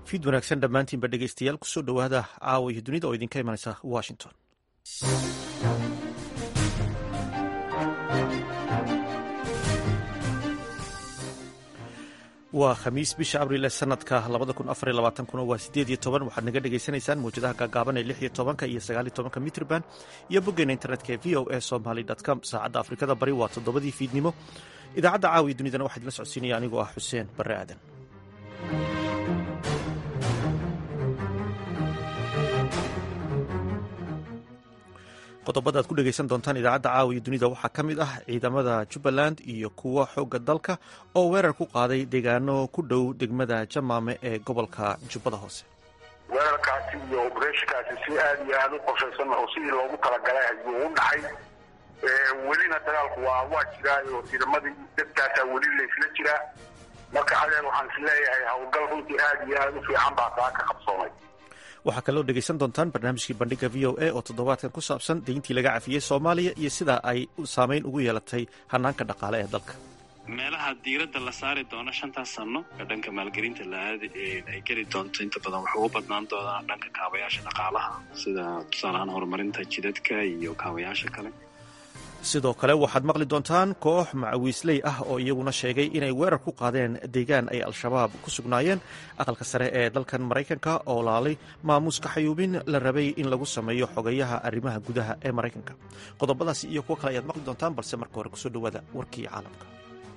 fiid wanaagsan dhammaantiinba dhegeystayaal kusoo dhowaada caawa iyo dunida oo idinka imanaysa washington. waa khamiis bisha abriil ee sanadka 2024 waa 18 waxaad naga dhegaysanaysaan mawjadaha gaagaaban ee 16 iyo 19 mitrban iyo boggeena internetka ee voa somali.com. saacadda afrikada bari waa 7 fiidnimo. idaacadda caawa iyo dunidana waxaa idinla socodsiinaya anigoo ah xuseen barre aadan. qodobada aad ku dhegaysan doontaan idaacadda caawa iyo dunida waxaa ka mid ah ciidamada jubbaland iyo kuwa xoogga dalka oo weerar ku qaaday deegaano ku dhow degmada jamaame ee gobolka jubbada hoose. weerarkaasi iyo obreshkaasi si aad iyo aad u qorshaysan oo sidii loogu talagalay ayuu u dhacay. welina dagaalku waa jiraa oo ciidamadii dadkaasaa weli laysla jiraa. marka hadeen waxaan is leeyahay howlgal runtii aad iyo aad u fiican baa taa ka qabsoomay. waxaa kaloo dhegaysan doontaan barnaamijkii bandhiga v o a oo toddobaadkan ku saabsan deyntii laga cafiyey soomaaliya iyo sida ay saameyn ugu yeelatay hanaanka dhaqaale ee dalka. meelaha diiradda la saari doono 5 sano ee dhanka maalgelinta ay geli doonto inta badan waxay u badnaan doonaa dhanka kaabayaasha dhaqaalaha sida tusaalahaan horumarinta jidadka iyo kaabayaasha kale. sidoo kale waxaad maqli doontaan koox macawiisley ah oo iyaguna sheegay inay weerar ku qaadeen deegaan ay al-shabaab ku sugnaayeen. aqalka sare ee dalkan maraykanka oo laalay maamuuska xayuubin la rabay in lagu sameeyo xogayaha arrimaha gudaha ee maraykanka. qodobadaasi iyo kuwo kale ayaad maqli doontaan, balse marka hore kusoo dhowaada warkii caalamka.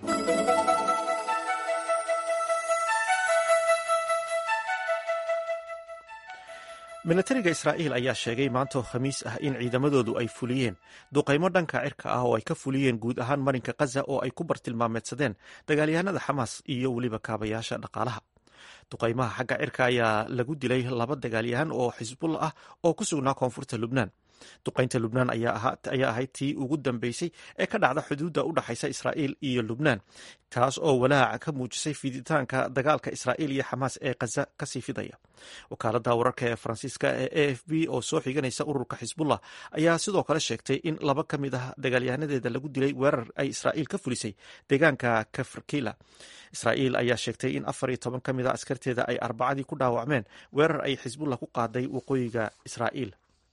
milatariga israa'iil ayaa sheegay maanta khamiis ah in ciidamadoodu ay fuliyeen duqaymo dhanka cirka ah oo ay ka fuliyeen guud ahaan marinka khaza oo ay ku bartilmaameedsadeen dagaalyahanada xamaas iyo weliba kaabayaasha dhaqaalaha. duqaymaha xagga cirka ayaa lagu dilay 2 dagaalyahan oo xisbullah ah oo ku sugnaa koonfurta lubnaan. duqaynta lubnaan ayaa ahayd tii ugu dambeysay ee ka dhacda xuduudda u dhaxaysa israa'iil iyo lubnaan, taas oo walaaca ka muujisay fiditaanka dagaalka israa'iil iyo xamaas ee khaza kasii fidaya. wakaaladda wararka ee faransiiska ee a f b oo soo xiganaysa ururka xisbullah ayaa sidoo kale sheegtay in 2 ka mid ah dagaalyahanadeeda lagu dilay weerar ay israa'iil ka fulisay deegaanka kafrkila. israa'iil ayaa sheegtay in 14 ka mid a askarteeda ay arbacadii ku dhaawacmeen weerar ay xisbullah ku qaaday waqooyiga israa'iil.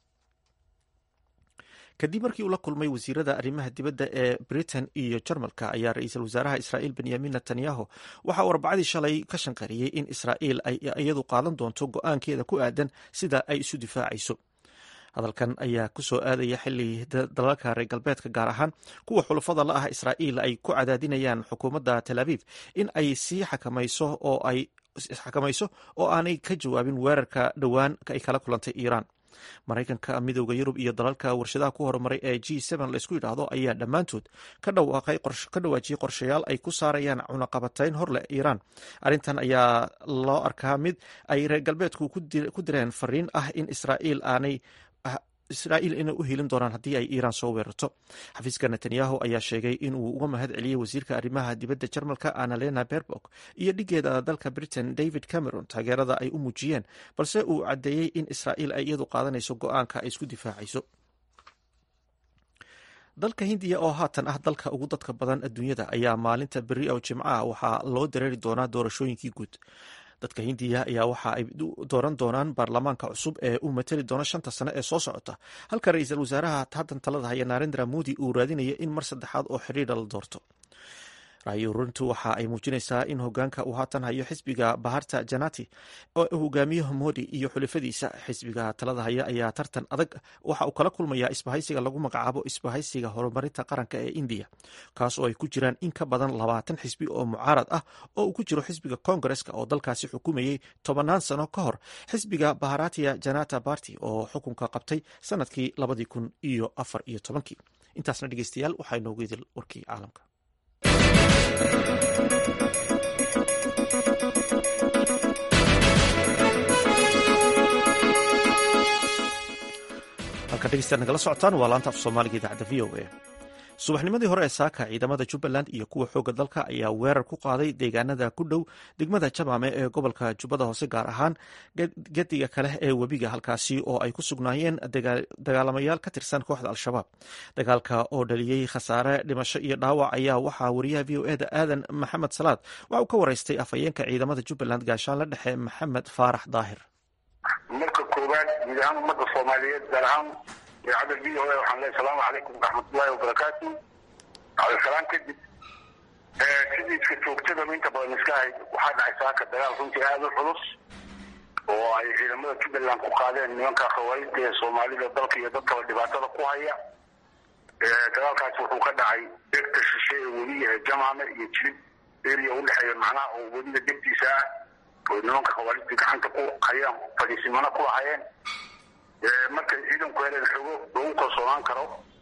kadib markii uu la kulmay wasiirada arrimaha dibadda ee britain iyo jarmalka ayaa ra-iisul wasaaraha israa'iil benyamin netanyahu waxa uu arbacadii shalay ka shanqariyey in israa'iil ay iyadu qaadan doonto go-aankeeda ku aadan sida ay isu difaacayso. hadalkan ayaa ku soo aadaya xilli dalalka reer galbeedka gaar ahaan kuwa xulafada la ah israa'iil ay ku cadaadinayaan xukuumadda tel aviv in ay sii xakamayso oo aanay ka jawaabin weerarka dhowaan ay kala kulantay iiraan. maraykanka, midowda yurub iyo dalalka warshadaha ku horumaray ee G7 laysku yidhaahdo ayaa dhammaantood ka dhawaajiyey qorshayaal ay ku saarayaan cunaqabatayn hor leh iiraan. arrintan ayaa loo arkaa mid ay reer galbeedku ku direen fariin ah in israa'iil inay u helin doonaan haddii ay iiraan soo weerarto. xafiiska netanyahu ayaa sheegay inuu uga mahad celiyey wasiirka arrimaha dibadda jarmalka annalena baerbock iyo dhigeeda dalka britain david cameron taageerada ay u muujiyeen, balse uu caddeeyey in israa'iil ay iyadu qaadanayso go-aanka ay isku difaacayso. dalka hindiya oo haatan ah dalka ugu dadka badan adduunyada ayaa maalinta beri oo jimcaha waxaa loo dareeri doonaa doorashooyinkii guud. dadka hindiya ayaa waxa ay dooran doonaan baarlamaanka cusub ee u matali doona 5 sano ee soo socota, halka ra-iisul wasaaraha haddan talada haya narendra modi uu raadinayo in mar saddexaad oo xidhiidha la doorto. ra'yi ururintu waxa ay muujinaysaa in hogaanka uu haatan hayo xisbiga baharta janati oo hogaamiyaha modi iyo xulafadiisa. xisbiga talada haya ayaa tartan adag waxa uu kala kulmayaa isbahaysiga lagu magacaabo isbahaysiga horumarinta qaranka ee indiya, kaas oo ay ku jiraan in ka badan 20 xisbi oo mucaarad ah oo uu ku jiro xisbiga koongareska oo dalkaasi xukumayey 10 sano ka hor xisbiga bharatiya janata party oo xukunka qabtay sanadkii 2014. intaasna dhegeystayaal waxaa inoogu idil warkii caalamka. halka dhegeystayaal nagala socotaan waa laanta af soomaaliga idaacadda v o a. subaxnimadii hore ee saaka ciidamada jubbaland iyo kuwa xooga dalka ayaa weerar ku qaaday deegaanada ku dhow degmada jamaame ee gobolka jubbada hoose, gaar ahaan gediga kale ee webiga, halkaasi oo ay ku sugnaayeen dagaalamayaal ka tirsan kooxda al-shabaab. dagaalka oo dhaliyey khasaare dhimasho iyo dhaawac ayaa waxaa wariyaha v o eda aadan maxamed salaad waxa uu ka waraystay afhayeenka ciidamada jubbaland gaashaanle dhexe maxamed faarax daahir. marka koowaad guud ahaan ummadda soomaaliyeed gaar ahaan idaacadda v o a waxaan leeyahay asalaamu calaykum waraxmatullaahi wabarakaatu. cabdisalaan kadib sidii iska joogtada inta badan iska ahayd waxaa dhacay saaka dagaal runtii aada u culus oo ay ciidamada jubbaland ku qaadeen nimanka khawaarijta ee soomaalida dalka iyo dadkaba dhibaatada ku haya. dagaalkaasi wuxuu ka dhacay degta shishe ee weliya ee jamaame iyo jilib area udhexeeya macnaha oo weliga degtiisa ah oo nimanka khawaarijta gacanta ku hayaan fadhiisimana ku lahayeen. markay ciidanku heleen xogo lagu kalsoonaan karo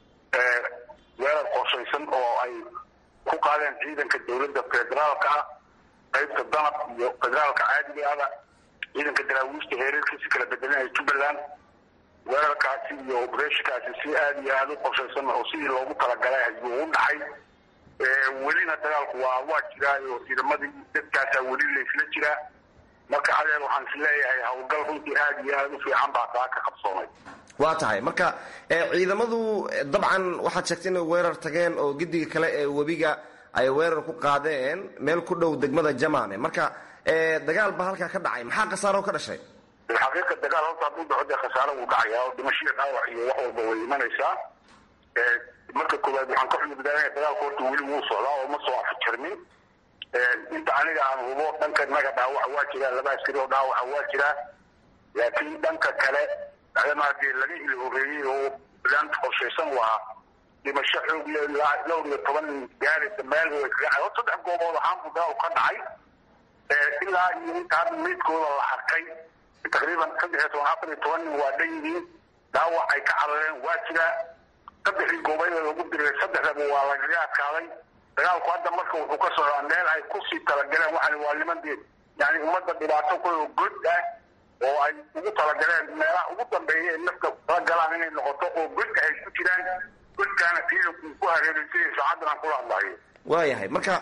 weerar qorshaysan oo ay ku qaadeen ciidanka dowladda federaalka ah, qaybta danab iyo federaalka caadiga ada, ciidanka daraawiishta heerarkiisa kala bedelanaya jubbaland. weerarkaasi iyo obreshkaasi si aada iyo aada u qorshaysan oo sidii loogu talagalay ayuu u dhacay. welina dagaalku waa jiraayo ciidamadii dadkaasaa weli laysla jiraa. marka adeer waxaan is leeyahay howlgal runtii aada iyo aada u fiican baa taa ka qabsoomay. waa tahay marka ciidamadu dabcan waxaad sheegtay inay weerar tageen oo gediga kale ee webiga ay weerar ku qaadeen meel ku dhow degmada jamaame. marka dagaal baa halkaa ka dhacay, maxaa khasaaro ka dhashay? xaqiiqa dagaal horta hadduu dhaco dee khasaaro wuu dhacaya oo dhimashiya dhaawac iyo wax walba way imanaysaa. marka koowaad waxaan ka xudubdaanaya dagaalka horta weli wuu socdaa oo ma soo afjarmin. inta aniga aan hubo dhanka naga dhaawaca waa jiraa, 2 askari oo dhaawaca waa jiraa. laakiin dhanka kale adamaadee laga ili horeeyey oo bilaanta qorshaysan waa dhimasho xoog le ilaa 12 gaaraysa meel way kaga cay. horta 3 goobood ahaan buu dagaal ka dhacay ilaa iyo intaan meydkooda la arkay taqriiban 14 waa dhan yihiin. dhaawac ay ka carareen waa jiraa. 3 goobood lagu diray 3 waa lagaga adkaaday. dagaalku hadda marka wuxuu ka socdaa meel ay kusii talagaleen waxaan waa nimandeed yani ummadda dhibaato ku god ah oo ay ugu talagaleen meelaha ugu dambeeya ee nafka kala galaan inay noqoto oo god ay ku jiraan. godkaana ciidanku ku hareereysay saacaddan aan kula hadlayo. waayahay marka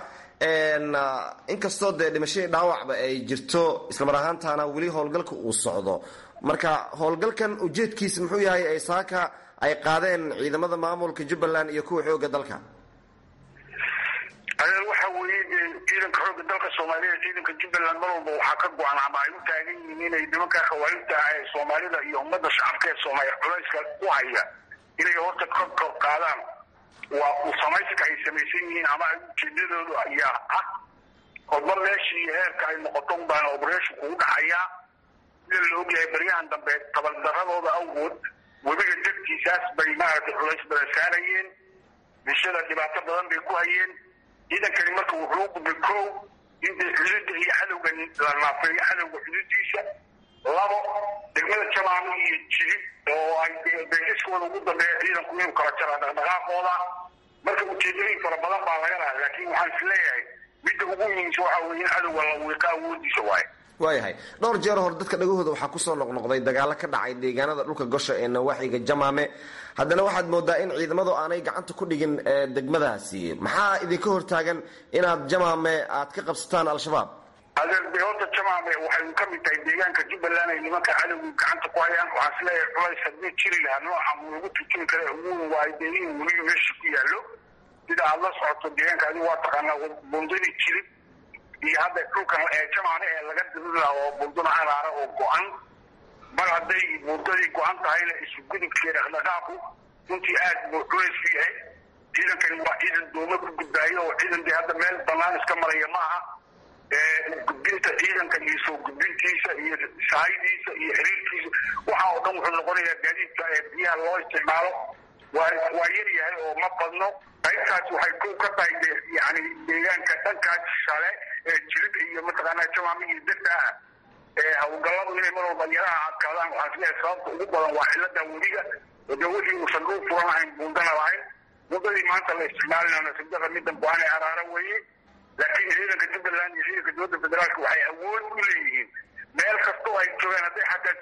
inkastoo dee dhimashadii dhaawacba ay jirto islamar ahaantaana weli howlgalka uu socdo, marka howlgalkan ujeedkiisa muxuu yahay ay saaka ay qaadeen ciidamada maamulka jubbaland iyo kuwa xooga dalka? waxa weeye ciidanka xooga dalka soomaaliya ciidanka jubbaland mar walba waxaa ka go-an ama ay u taagan yihiin inay nimanka khawaarijta ah ee soomaalida iyo ummadda shacabka ee soomaaliya culayska ku haya inay horta ka kor qaadaan. waa u samayska ay samaysan yihiin ama ujeedadoodu ayaa ah horba meeshii heerka ay noqoto unbaan obreshinku u dhacayaa. sida la ogyahay baryahan dambe tabardaradooda awgood webiga degtiisaas bay maaragtay culays badan saarayeen, bulshada dhibaato badan bay ku hayeen. ciidankani marka wuxuu u gudbay kow in xuduudda iyo cadowga la naafeeyo cadowga xuduuddiisa. 2 degmada jamaame iyo jilib oo ay beesiskooda ugu dambeeya ciidanku inuu kala jaraa dhaqdhaqaaqooda. marka ujeedooyin fara badan baa laga lahaa, laakiin waxaan is leeyahay midda ugu muhiimsan waxaa weeye in cadowga la wiiqa awoodiisa waaye. waayahay dhowr jeer hore dadka dhagahooda waxaa kusoo noqnoqday dagaalo ka dhacay deegaanada dhulka gosha ee nawaaxiga jamaame. haddana waxaad moodaa in ciidamadu aanay gacanta ku dhigin degmadaasi. maxaa idinka hortaagan inaad jamaame aad ka qabsataan al-shabaab? adeer horta jamaame waxay ka mid tahay deegaanka jubbaland ay nimanka cadowga gacanta ku hayaan. waxaan is leeyahay culays haddii jiri lahaa nooca lagu turjumi kara ugu waayo deegiin weliga meesha ku yaallo. sida aada la socoto deegaanka adigu waa taqaanaa buundadii jilib iyo hadda dhulkan jamaane ee laga dibila oo buundada caraara oo go-an. mar hadday buundadii go-an tahayna isu gudubkee dhaqdhaqaaqu runtii aad buu culays ku yahay. ciidankani waa ciidan dooma ku gudbaayo oo ciidan dee hadda meel banaan iska maraya ma aha. gudbinta ciidanka iyo soo gudbintiisa iyo sahaydiisa iyo xiriirkiisa waxa oo dhan wuxuu noqonayaa gaadiidka ee biyaha loo isticmaalo waa yar yahay oo ma badno. qaybtaas waxay kow ka tahay yani deegaanka dhankaas shale ee jilib iyo mataqaanaa jamaame iyo degta ah hawlgalladu inay mar walba yaraha adkaadaan. waxaan isleeyahay sababta ugu badan waa cilada webiga oo dee wixii uusan dhul furan ahayn buundana lahayn. buundadii maanta la isticmaalinana saddeqa middan go-aan ee araara weeye. laakiin ciidanka jubbaland iyo ciidanka dowladda federaalka waxay awood u leeyihiin meel kastoo ay joogaan hadday xataa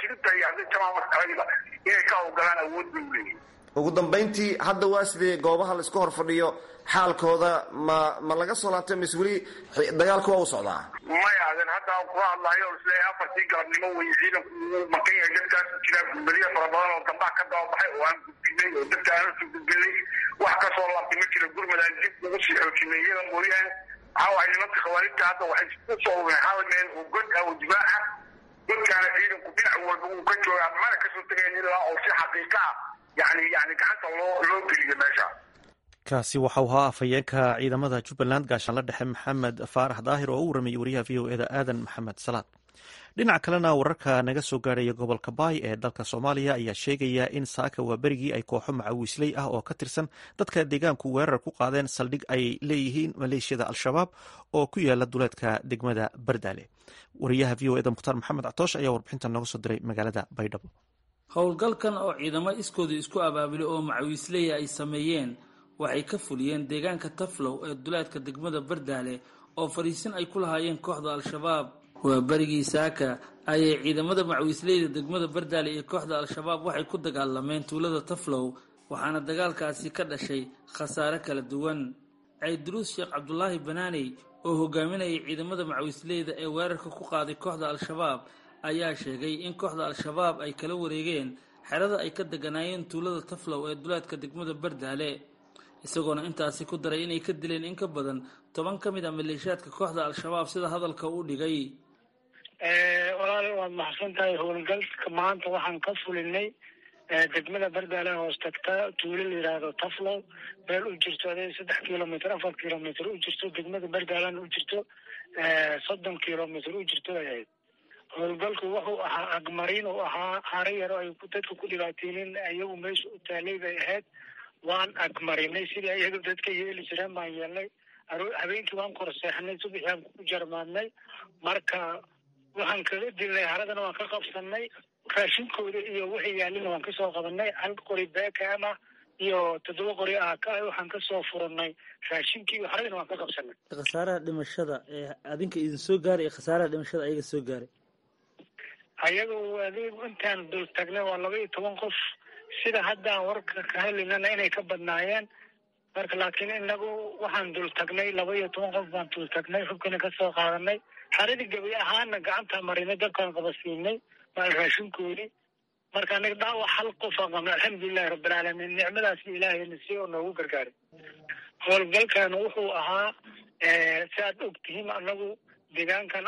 muslimiinta iyo haddii jamaca kaleeba inay ka howlgalaan awood bay u leeyihin. ugu dambayntii hadda waa sidee goobaha la isku hor fadhiyo xaalkooda ma laga soo laabtay mise weli dagaalka waa u socdaa? maya adan hadda kula hadlayo isleeyahay 4 galabnimo way ciidanku makan yahay dadkaas jira gudmariya fara badan oo dambaa ka dababaxay oo aan gudbinay oo dadka aan soo gudbinay wax ka soo laabtay ma jiro gurmadaan dib ugu sii xoojinay iyadan mooyaane waxaa nimanka khawaarijta hadda waxay ku soo urureen hal meel oo god ah oo dibaax ah godkaana ciidanku dhinac walba uu ka joogaa mana kasoo tegayn ilaa oo si xaqiiqa ah yani gacanta loo geliyo meesha. kaasi waxau ahaa afhayeenka ciidamada jubbaland gaashaanla dhexe maxamed faarax daahir oo u waramayay wariyaha v o eda aadan maxamed salaad. dhinaca kalena wararka naga soo gaarhaya gobolka baay ee dalka soomaaliya ayaa sheegaya in saaka waaberigii ay kooxo macawiisley ah oo ka tirsan dadka deegaanku weerar ku qaadeen saldhig ay leeyihiin maleeshiyada al-shabaab oo ku yaala duleedka degmada bardaale. wariyaha v o eda mukhtaar maxamed catoosh ayaa warbixintan nooga soo diray magaalada baydhabo. howlgalkan oo ciidamo iskooda isku abaabulay oo macawiisleya ay sameeyeen waxay ka fuliyeen deegaanka taflow ee duleedka degmada bardaale oo fariisin ay ku lahaayeen kooxda al-shabaab. waa berigii saaka ayay ciidamada macawiisleyda degmada bardaale iyo kooxda al-shabaab waxay ku dagaalameen tuulada taflow waxaana dagaalkaasi ka dhashay khasaare kala duwan. cayduruus sheekh cabdulaahi banaaney oo hogaaminayay ciidamada macawiisleyda ee weerarka ku qaaday kooxda al-shabaab ayaa sheegay in kooxda al-shabaab ay kala wareegeen xerada ay ka deganaayeen tuulada taflow ee duleedka degmada bardaale isagoona intaasi ku daray inay ka dileen in ka badan 10 ka mid a maleeshiyaadka kooxda al-shabaab sida hadalka uu dhigay. walaal waad mahadsan tahay. howlgalka maanta waxaan ka fulinay degmada bardaale hoos tagta tuulo la yidhaahdo taflow meel u jirto 3 kilomitr 4 kilomitr u jirto degmada bardaalena u jirto 30 kilomitr u jirto ay ahayd. howlgalku wuxuu ahaa agmarin uu ahaa hare yaro ay dadka ku dhibaateynin ayagu meesha u taalay bay ahayd. waan agmarinay sidii ayaga dadka yeeli jireen baan yeelnay. habeenkii waan korseexnay subaxii aan ku jarmaadnay marka waxaan kaga dilnay haradana waan ka qabsanay raashinkooda iyo wixii yaalina waan kasoo qabanay. 1 qori beekama iyo 7 qori ka waxaan kasoo furanay raashinkii iyo haradana waan ka qabsanay. khasaaraha dhimashada ee adinka idin soo gaaray iyo khasaaraha dhimashada ayaga soo gaaray ayagu intaan dul tagnay waa 12 qof sida hadda aan warka ka helinana inay ka badnaayeen marka laakiin inagu waxaan dul tagnay 12 qof baan dul tagnay xubkina ka soo qaadanay xaradii gabi ahaana gacanta marinay dadkaan qabasiinay maal raashinkoodii marka anaga dhaawac 1 qof aan qabnay alxamdulillahi rabbil caalamiin nicmadaas ilaahay nasiyo noogu gargaaray. howlgalkan wuxuu ahaa saad ogtihiin anagu deegaankan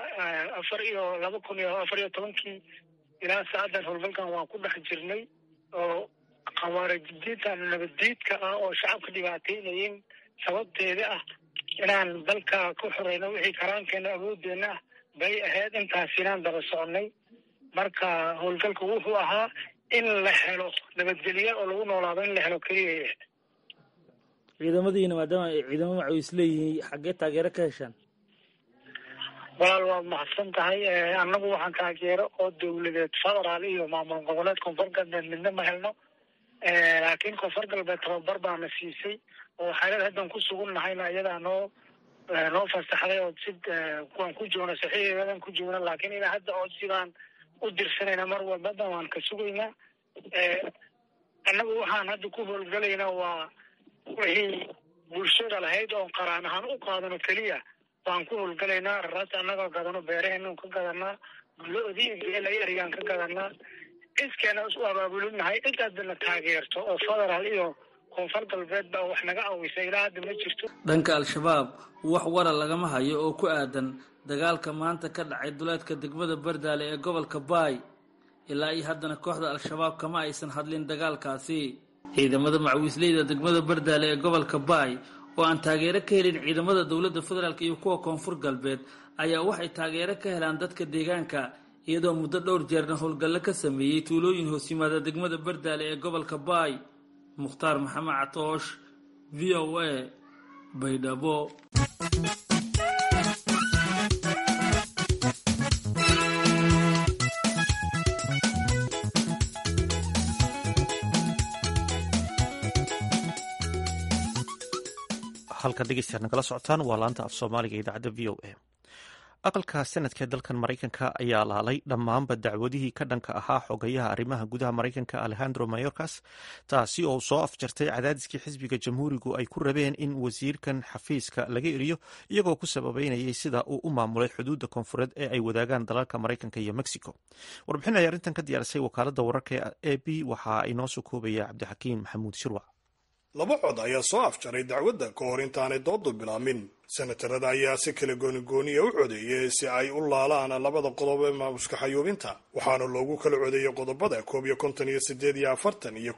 2014 ilaa saacadan howlgalkan waan ku dhex jirnay oo khawaarijdiinta nabadiidka ah oo shacabka dhibaateynayeen sababteeda ah inaan dalka ku xoreyno wixii karaankeena awoodeena ah bay ahayd intaas inaan daba soconay. marka howlgalku wuxuu ahaa in la helo nabadgelyo oo lagu noolaado in la helo keliya. ciidamadiina maadaama ay ciidamo macawiis leeyihiin xaggee taageero ka heshaan? walaal waad mahadsan tahay. annagu waxaan taageero oo dowladeed federaal iyo maamul goboleed koonfur galbeed midna ma helno laakiin koonfur galbeed tababar baana siisay oo xaalad haddan ku sugannahayna iyadaa noo fasaxday oo si kuwaan ku joogna saxiixeedan ku joogna laakiin ilaa hadda oo sidaan u dirsanayna mar walbada waan ka sugaynaa. annagu waxaan hadda ku howlgalaynaa waa wixii bulshada lahayd oo qaraan ahaan u qaadano keliya waan ku howlgalaynaa. raraas annagoo gadano beeraheenan ka gadanaa lo-dii erigaan ka gadanaa iskeena isu abaabulinahay intaadana taageerto oo federaal iyo koonfur galbeed baa wax naga awisay ilaa hadda ma jirto. dhanka al-shabaab wax wara lagama hayo oo ku aadan dagaalka maanta ka dhacay duleedka degmada bardaale ee gobolka baay ilaa iyo haddana kooxda al-shabaab kama aysan hadlin dagaalkaasi. ciidamada macawiisleyda degmada bardaale ee gobolka baay oo aan taageero ka helin ciidamada dowladda federaalk iyo kuwa koonfur galbeed ayaa waxay taageero ka helaan dadka deegaanka iyadoo muddo dhowr jeerna howlgallo ka sameeyey tuulooyin hoos yimaada degmada bardaale ee gobolka baay. mukhtaar maxamed catoosh v o a baydhabo. halka dhegeystayaal nagala socotaan waa laanta af soomaaliga idaacadda v o a. aqalka senadka dalkan maraykanka ayaa laalay dhammaanba dacwadihii ka dhanka ahaa xogayaha arrimaha gudaha maraykanka alejandro mayorkas taasi oo soo afjartay cadaadiskii xisbiga jamhuurigu ay ku rabeen in wasiirkan xafiiska laga eriyo iyagoo ku sababeynayay sida uu u maamulay xuduudda koonfureed ee ay wadaagaan dalalka maraykanka iyo mexico. warbixin ay arrintan ka diyaarisay wakaalada wararka ee ab waxaa inoo soo koobaya cabdixakiim maxamuud shirwac. laba cod ayaa soo afjaray dacwadda ka hor intaanay doodu bilaamin. senatarada ayaa si kala goonigooniya u codeeyey si ay u laalaan labada qodob ee maamuska xayuubinta, waxaana loogu kala codeeyey qodobada 158 iyo 40 iyo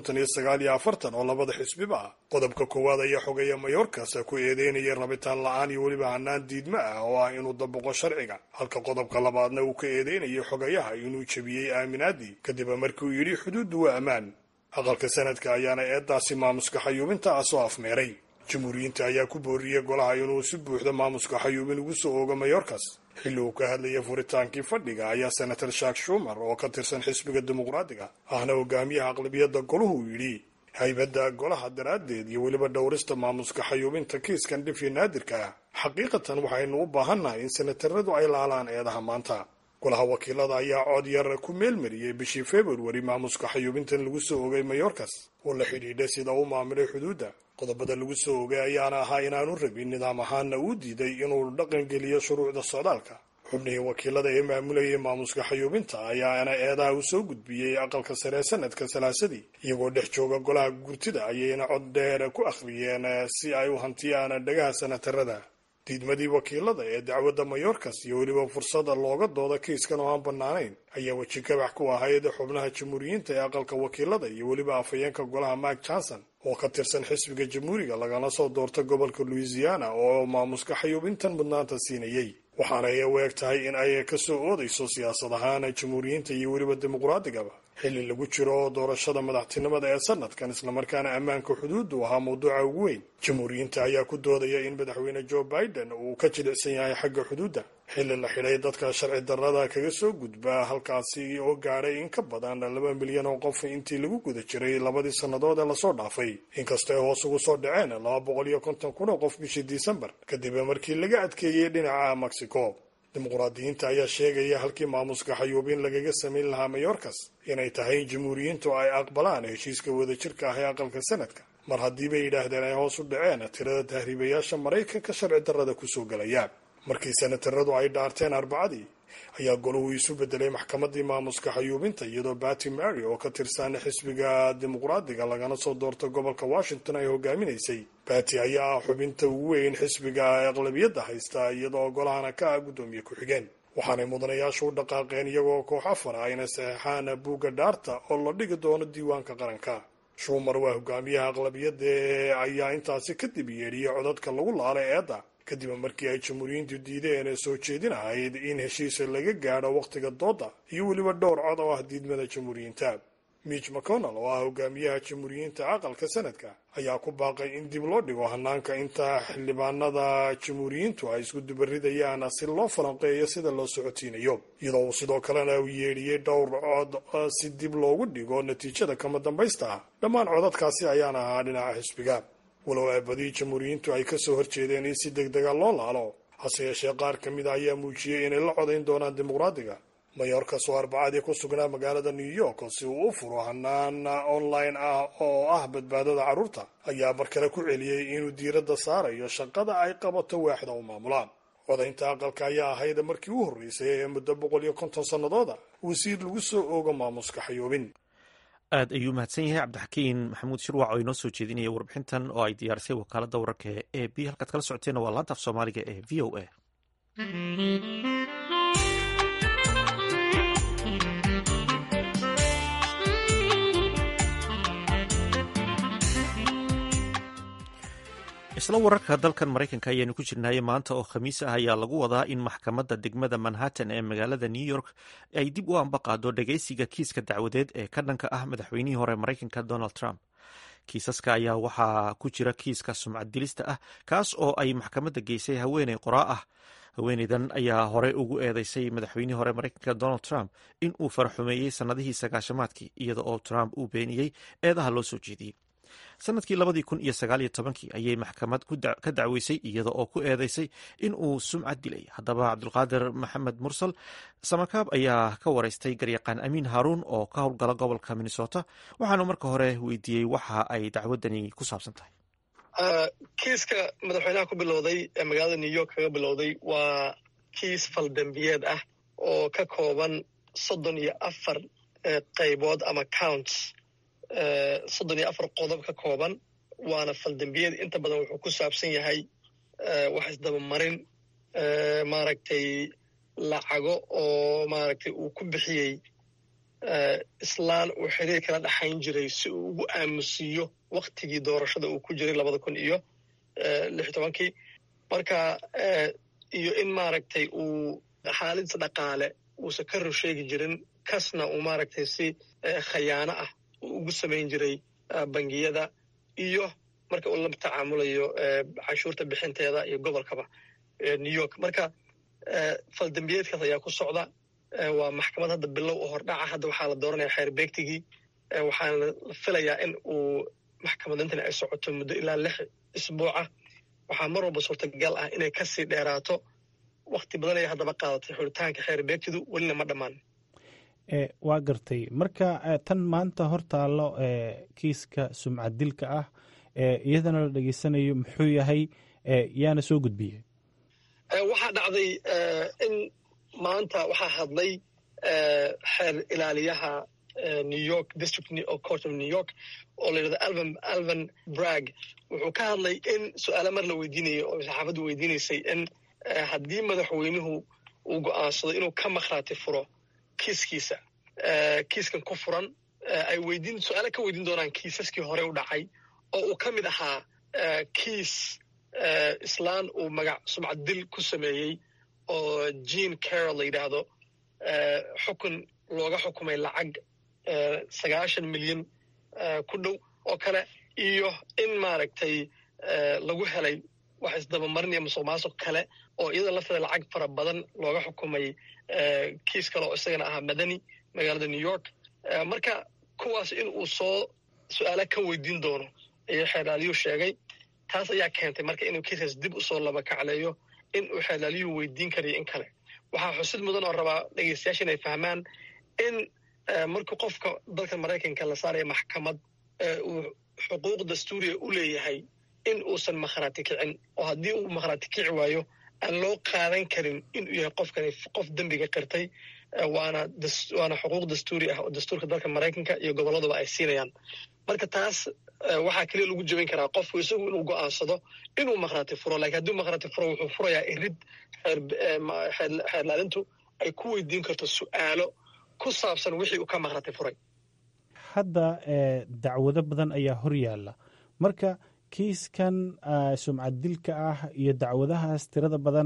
159 iyo 40 oo labada xisbiba ah. qodobka koowaad ayaa xogaya mayorkas ku eedeynayay rabitaan la-aan iyo weliba hanaan diidma ah oo ah inuu dabaqo sharciga, halka qodobka labaadna uu ka eedeynayay xogayaha inuu jebiyey aaminaadii kadib markii uu yidhi xuduuddu waa ammaan. aqalka sanadka ayaana eedaasi maamuska xayuubinta ah soo afmeeray. jamhuuriyiinta ayaa ku booriyey golaha inuu si buuxda maamuska xayuubin ugu soo oogo mayorkas. xilli uu ka hadlayay furitaankii fadhiga ayaa senator shak shumer oo ka tirsan xisbiga dimuqraadiga ahna hogaamiyaha aqlabiyadda goluhu yidhi haybadda golaha daraaddeed iyo weliba dhowrista maamuska xayuubinta kiiskan dhifii naadirka ah, xaqiiqatan waxaynu u baahannahay in senataradu ay laalaan eedaha maanta. golaha wakiilada ayaa cod yar ku meelmariyey bishii februari maamuska xayuubintan lagu soo ogay mayorkas oo la xidhiidhay sida uu maamulay xuduudda. qodobada lagu soo ogay ayaana ahaa inaanu rabin nidaam ahaanna uu diiday inuu dhaqangeliyo shuruucda socdaalka. xubnihii wakiilada ee maamulayay maamuska xayuubinta ayaana eedaha u soo gudbiyey aqalka sare sanadka salaasadii, iyagoo dhex jooga golaha gurtida ayayna cod dheer ku akhriyeen si ay u hantiyaan dhagaha senatarada. diidmadii wakiilada ee dacwadda mayorkas iyo weliba fursada looga dooda kiiskan oo aan bannaanayn ayaa weji kabax ku ahayd xubnaha jamhuuriyiinta ee aqalka wakiilada iyo weliba afhayeenka golaha mark johnson oo ka tirsan xisbiga jamhuuriga lagana soo doorta gobolka louisiana oo maamuska xayuubintan mudnaanta siinayay. waxaana ay u eg tahay in ay ka soo oodayso siyaasad ahaan jamhuuriyiinta iyo weliba dimuqraadigaba xilli lagu jiro doorashada madaxtinimada ee sanadkan, islamarkaana ammaanka xuduuddu ahaa mawduuca ugu weyn. jamhuuriyiinta ayaa ku doodaya in madaxweyne joe biden uu ka jilicsan yahay xagga xuduudda, xilli la xidhay dadka sharci darrada kaga soo gudba halkaasi oo gaadhay in ka badan 2 milyan oo qof intii lagu guda jiray 2 sannadood ee lasoo dhaafay, inkastoo ay hoos ugu soo dhaceen 250 kun oo qof bishii disembar kadib markii laga adkeeyey dhinaca mexico. dimuqraadiyiinta ayaa sheegaya halkii maamuska xayuubin lagaga samayn lahaa mayorkas inay tahay in jamhuuriyiintu ay aqbalaan heshiiska wadajirka ah ee aqalka sanadka, mar haddii bay yidhaahdeen ay hoos u dhaceen tirada tahriibayaasha maraykanka sharci darrada kusoo gelaya. markii senataradu ay dhaarteen arbacadii ayaa goluhu isu bedelay maxkamadii maamuska xayuubinta, iyadoo Patty Murray oo ka tirsan xisbiga dimuqraadiga lagana soo doorta gobolka Washington ay hogaaminaysay. Patty ayaa xubinta ugu weyn xisbiga aqlabiyadda haysta, iyadoo golahana ka gudoomiye ku-xigeen. waxaanay mudanayaashu u dhaqaaqeen iyagoo koox afar ayna saxeexaan buugga dhaarta oo la dhigi doono diiwaanka qaranka. Schumer waa hogaamiyaha aqlabiyadda ayaa intaasi kadib yeedhiyey codadka lagu laalay eedda kadib markii ay jamhuuriyiintu diideen soo jeedinahayd in heshiisa laga gaadho wakhtiga dooda iyo weliba dhowr cod oo ah diidmada jamhuuriyiinta. Mitch McConnell oo ah hogaamiyaha jamhuuriyiinta aqalka sanadka ayaa ku baaqay in dib loo dhigo hanaanka inta xildhibaanada jamhuuriyiintu ay isku dubaridayaan si loo falanqeeyo sida loo socotiinayo, iyadoo uu sidoo kalena u yeedhiyey dhowr cod si dib loogu dhigo natiijada kama dambaysta ah. dhammaan codadkaasi ayaana ahaa dhinaca xisbiga, walow eebadii jamhuuriyiintu ay ka soo horjeedeen in si degdega loo laalo. hase yeeshee qaar ka mid a ayaa muujiyey inay la codayn doonaan dimuqraadiga. mayorkas oo arbacadii ku sugnaa magaalada new york si uu u furo hanaan online ah oo ah badbaadada carruurta ayaa mar kale ku celiyey inuu diiradda saarayo shaqada ay qabato waaxda u maamulaan. codaynta aqalka ayaa ahayd markii u horreysay ee muddo 150 sannadooda wasiir lagu soo oogo maamuska xayuubin. aad ayuu mahadsan yahay cabdixakiin maxamuud shirwac oo inoo soo jeedinaya warbixintan oo ay diyaarisay wakaalada wararka ee ab. halkaad kala socoteena waa laanta af soomaaliga ee v o a. isla wararka dalkan maraykanka ayaanu ku jirnaaye maanta oo khamiis ah ayaa lagu wadaa in maxkamadda degmada manhattan ee magaalada new york ay dib u ambaqaado dhagaysiga kiiska dacwadeed ee ka dhanka ah madaxweynihii hore maraykanka donald trump. kiisaska ayaa waxaa ku jira kiiska sumcad dilista ah kaas oo ay maxkamadda geysay haweeney qoraa ah. haweeneydan ayaa hore ugu eedeysay madaxweynihii hore maraykanka donald trump in uu faraxumeeyey sannadihii 90-maadkii iyada oo trump uu beeniyey eedaha loo soo jeediyey. sanadkii 2019 ayay maxkamad ka dacweysay iyada oo ku eedeysay in uu sumcad dilay. haddaba cabdulqaadir maxamed mursal samakaab ayaa ka wareystay garyaqaan amiin haaruun oo ka howlgala gobolka minnesota, waxaanu marka hore weydiiyey waxa ay dacwadani ku saabsan tahay. kiiska madaxweynaha ku bilowday ee magaalada new york kaga bilowday waa kiis faldambiyeed ah oo ka kooban 34 qaybood ama counts, 34 qodob ka kooban, waana faldambiyeed. inta badan wuxuu ku saabsan yahay wax isdabamarin, maaragtay lacago oo maaragtay uu ku bixiyey islaan uu xiriir kala dhaxayn jiray si uu ugu aamusiiyo waktigii doorashada uu ku jiray 2016. marka iyo in maaragtay uu xaaladdiisa dhaqaale uusan ka rur sheegi jirin, kasna uu maaragtay si khayaano ah uu ugu samayn jiray bangiyada iyo marka uu la tacaamulayo canshuurta bixinteeda iyo gobolkaba new york. marka faldambiyeedkaas ayaa ku socda. waa maxkamad hadda bilow oo hordhaca. hadda waxaa la dooranaya xeer beegtigii, waxaana la filayaa in uu maxkamadintani ay socoto muddo ilaa 6 isbuuca. waxaa mar walba suurtagal ah inay kasii dheeraato. wakti badan ay haddaba qaadatay xulitaanka xeer beegtidu, welina ma dhammaan. waa gartay. marka tan maanta hortaallo kiiska sumcad dilka ah iyadana la dhegeysanayo muxuu yahay, yaana soo gudbiyey? waxaa dhacday in maanta waxaa hadlay xeer ilaaliyaha new york district court of new york oo la yidhahdo alvan bragg. wuxuu ka hadlay in su-aalo mar la weydiinayay oo saxaafaddu weydiinaysay in haddii madaxweynuhu uu go'aansado inuu ka makhraati furo kiiskiisa, kiiskan ku furan, ay su-aalo ka weydiin doonaan kiisaskii hore u dhacay oo uu ka mid ahaa kiis islaan uu magac sumcad dil ku sameeyey oo jean carroll la yidhaahdo, xukun looga xukumay lacag 90 milyan ku dhow oo kale, iyo in maaragtay lagu helay wax isdabamarin iyo musuq maasuq kale oo iyada lafteeda lacag fara badan looga xukumay kiis kale oo isagana ahaa madani magaalada new york. marka kuwaas in uu soo su-aala ka weydiin doono ayuu xeerlaaliyuhu sheegay. taas ayaa keentay marka inuu kiiskaas dib usoo laba kacleeyo in uu xeerlaaliyuhu weydiin karayo in kale. waxaa xusid mudan oo rabaa dhegeystayaasha inay fahmaan in markuu qofka dalka maraykanka la saaraya maxkamad uu xuquuq dastuuriya u leeyahay in uusan makhraati kicin, oo haddii uu makhraati kici waayo aan loo qaadan karin inuu yahay qofkani qof dembiga qirtay. waana xuquuq dastuuri ah oo dastuurka dalka maraykanka iyo gobolladaba ay siinayaan. marka taas waxaa keliya lagu jebin karaa qofku isagu inuu go'aansado inuu makhraati furo. lakiin hadduu makhraati furo wuxuu furayaa irid xeerlaalintu ay ku weydiin karto su'aalo ku saabsan wixii uu ka makhraati furay. hadda dacwado badan ayaa hor yaalla. marka kiiskan sumcad dilka ah iyo dacwadahaas tirada badan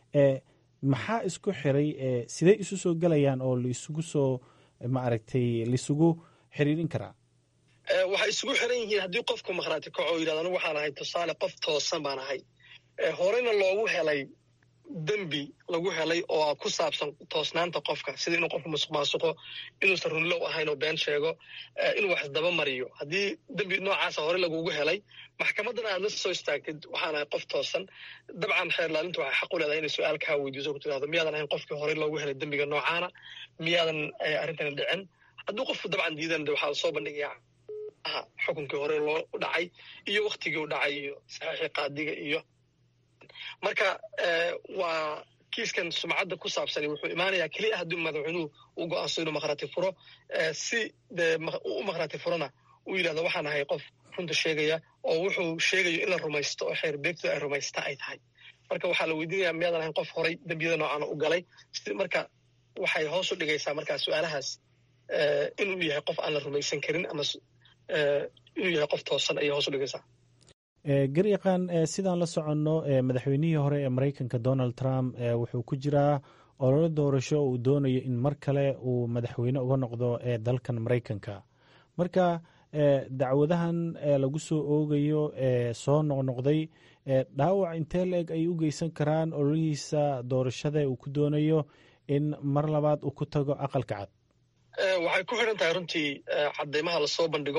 maxaa isku xiray? sidee isu soo gelayaan oo laisugu soo laisugu xiriirin karaa? waxay isugu xiran yihiin haddii qofku makhraati kaco oo yidhahdo anigu waxaan ahay tusaale qof toosan baan ahay, horeyna loogu helay dembi lagu helay oo ku saabsan toosnaanta qofka, sida inuu qofku musuq maasuqo, inuusan runlow ahayn oo been sheego, inuu wax isdaba mariyo. haddii dembi noocaasa hore lagugu helay, maxkamaddana aad la soo istaagtid waxaan ahay qof toosan, dabcan xeerlaalintu waxay xaq u leedahay inay su-aal kaa weydiiso ku tidhahdo miyaadan ahayn qofkii horey loogu helay dembiga noocaana, miyaadan arrintani dhicin. hadduu qofku dabcan diidan de waxaa soo bandhigayaa xukunkii hore loo dhacay iyo waktigii u dhacay iyo saxiixii qaadiga iyo. marka waa kiiskan sumcadda ku saabsani wuxuu imaanayaa keliya haddii madaxweynuhu uu go'aansado inuu makhraati furo, si dee u makhraati furona uu yidhahdo waxaan ahay qof runta sheegaya oo wuxuu sheegayo in la rumaysto oo xeer beegtooda ay rumaysta ay tahay. marka waxaa la weydiinaya miyaadan ahayn qof horay dembiyada noocaana u galay. marka waxay hoos u dhigaysaa markaa su-aalahaas inuu yahay qof aan la rumaysan karin ama inuu yahay qof toosan ayay hoos u dhigaysaa. garyaqaan, sidaan la soconno madaxweynihii hore ee maraykanka donald trump wuxuu ku jiraa ololo doorasho uu doonayo in mar kale uu madaxweyne uga noqdo dalkan maraykanka. marka dacwadahan lagu soo oogayo soo noqnoqday, dhaawac intee la-eg ay u geysan karaan ololihiisa doorashada uu ku doonayo in mar labaad uu ku tago aqalka cad? waxay ku xidhan tahay runtii cadeymaha lasoo bandhigo.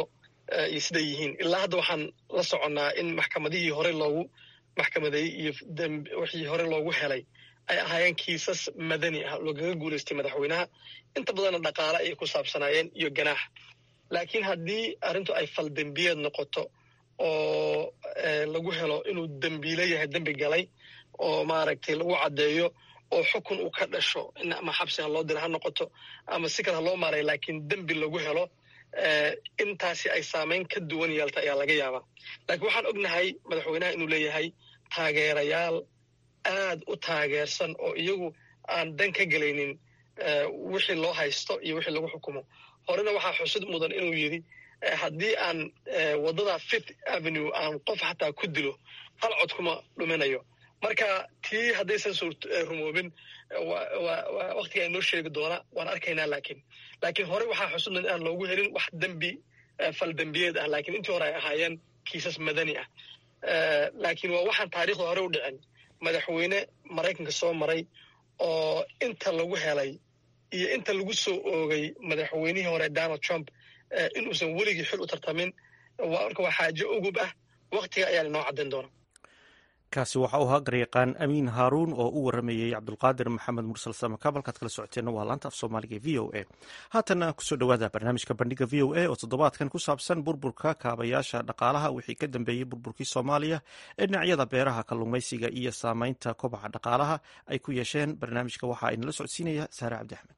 iyo siday yihiin. Ilaa hadda waxaan la soconnaa in maxkamadihii hore loogu maxkamadeeyey iyo wixii hore loogu helay ay ahaayeen kiisas madani ah loogaga guulaystay madaxweynaha, inta badanna dhaqaale ayay ku saabsanaayeen iyo ganaax. laakiin haddii arrintu ay fal dembiyeed noqoto oo lagu helo inuu dembiile yahay, dembi galay, oo maaragtay lagu caddeeyo oo xukun uu ka dhasho, in ama xabsi ha loo dira ha noqoto ama si kale ha loo maaray, laakiin dembi lagu helo, intaasi ay saamayn ka duwan yeelta ayaa laga yaabaa. laakiin waxaan ognahay madaxweynaha inuu leeyahay taageerayaal aad u taageersan oo iyagu aan dan ka gelaynin wixii loo haysto iyo wixii lagu xukumo. horena waxaa xusid mudan inuu yidhi haddii aan waddada Fifth Avenue aan qof xataa ku dilo hal cod kuma dhuminayo. marka tii haddaysan rumoobin waktiga inoo sheegi doona waan arkaynaa. laakiin hore waxaa xusid mudan inaan loogu helin wax dembi fal dembiyeed ah, laakiin intii hore ay ahaayeen kiisas madani ah. laakiin waa waxaan taariikhda hore u dhicin. madaxweyne Maraykanka soo maray oo inta lagu helay iyo inta lagu soo oogay madaxweynihii hore Donald Trump inuusan weligii xil u tartamin, marka waa xaajo ugub ah. waqtiga ayaa inoo caddayn doona. kaasi waxa uu ahaa garyaqaan amiin haaruun oo u waramayey cabdulqaadir maxamed mursal samakaab. halkaad kala socoteenna waa laanta af soomaaliga v o a. haatanna kusoo dhowaada barnaamijka bandhiga v o a oo toddobaadkan ku saabsan burburka kaabayaasha dhaqaalaha wixii ka dambeeyey burburkii soomaaliya ee dhinacyada beeraha, kalluumaysiga iyo saamaynta kobaca dhaqaalaha ay ku yeesheen. barnaamijka waxaa inala socodsiinaya saare cabdi axmed.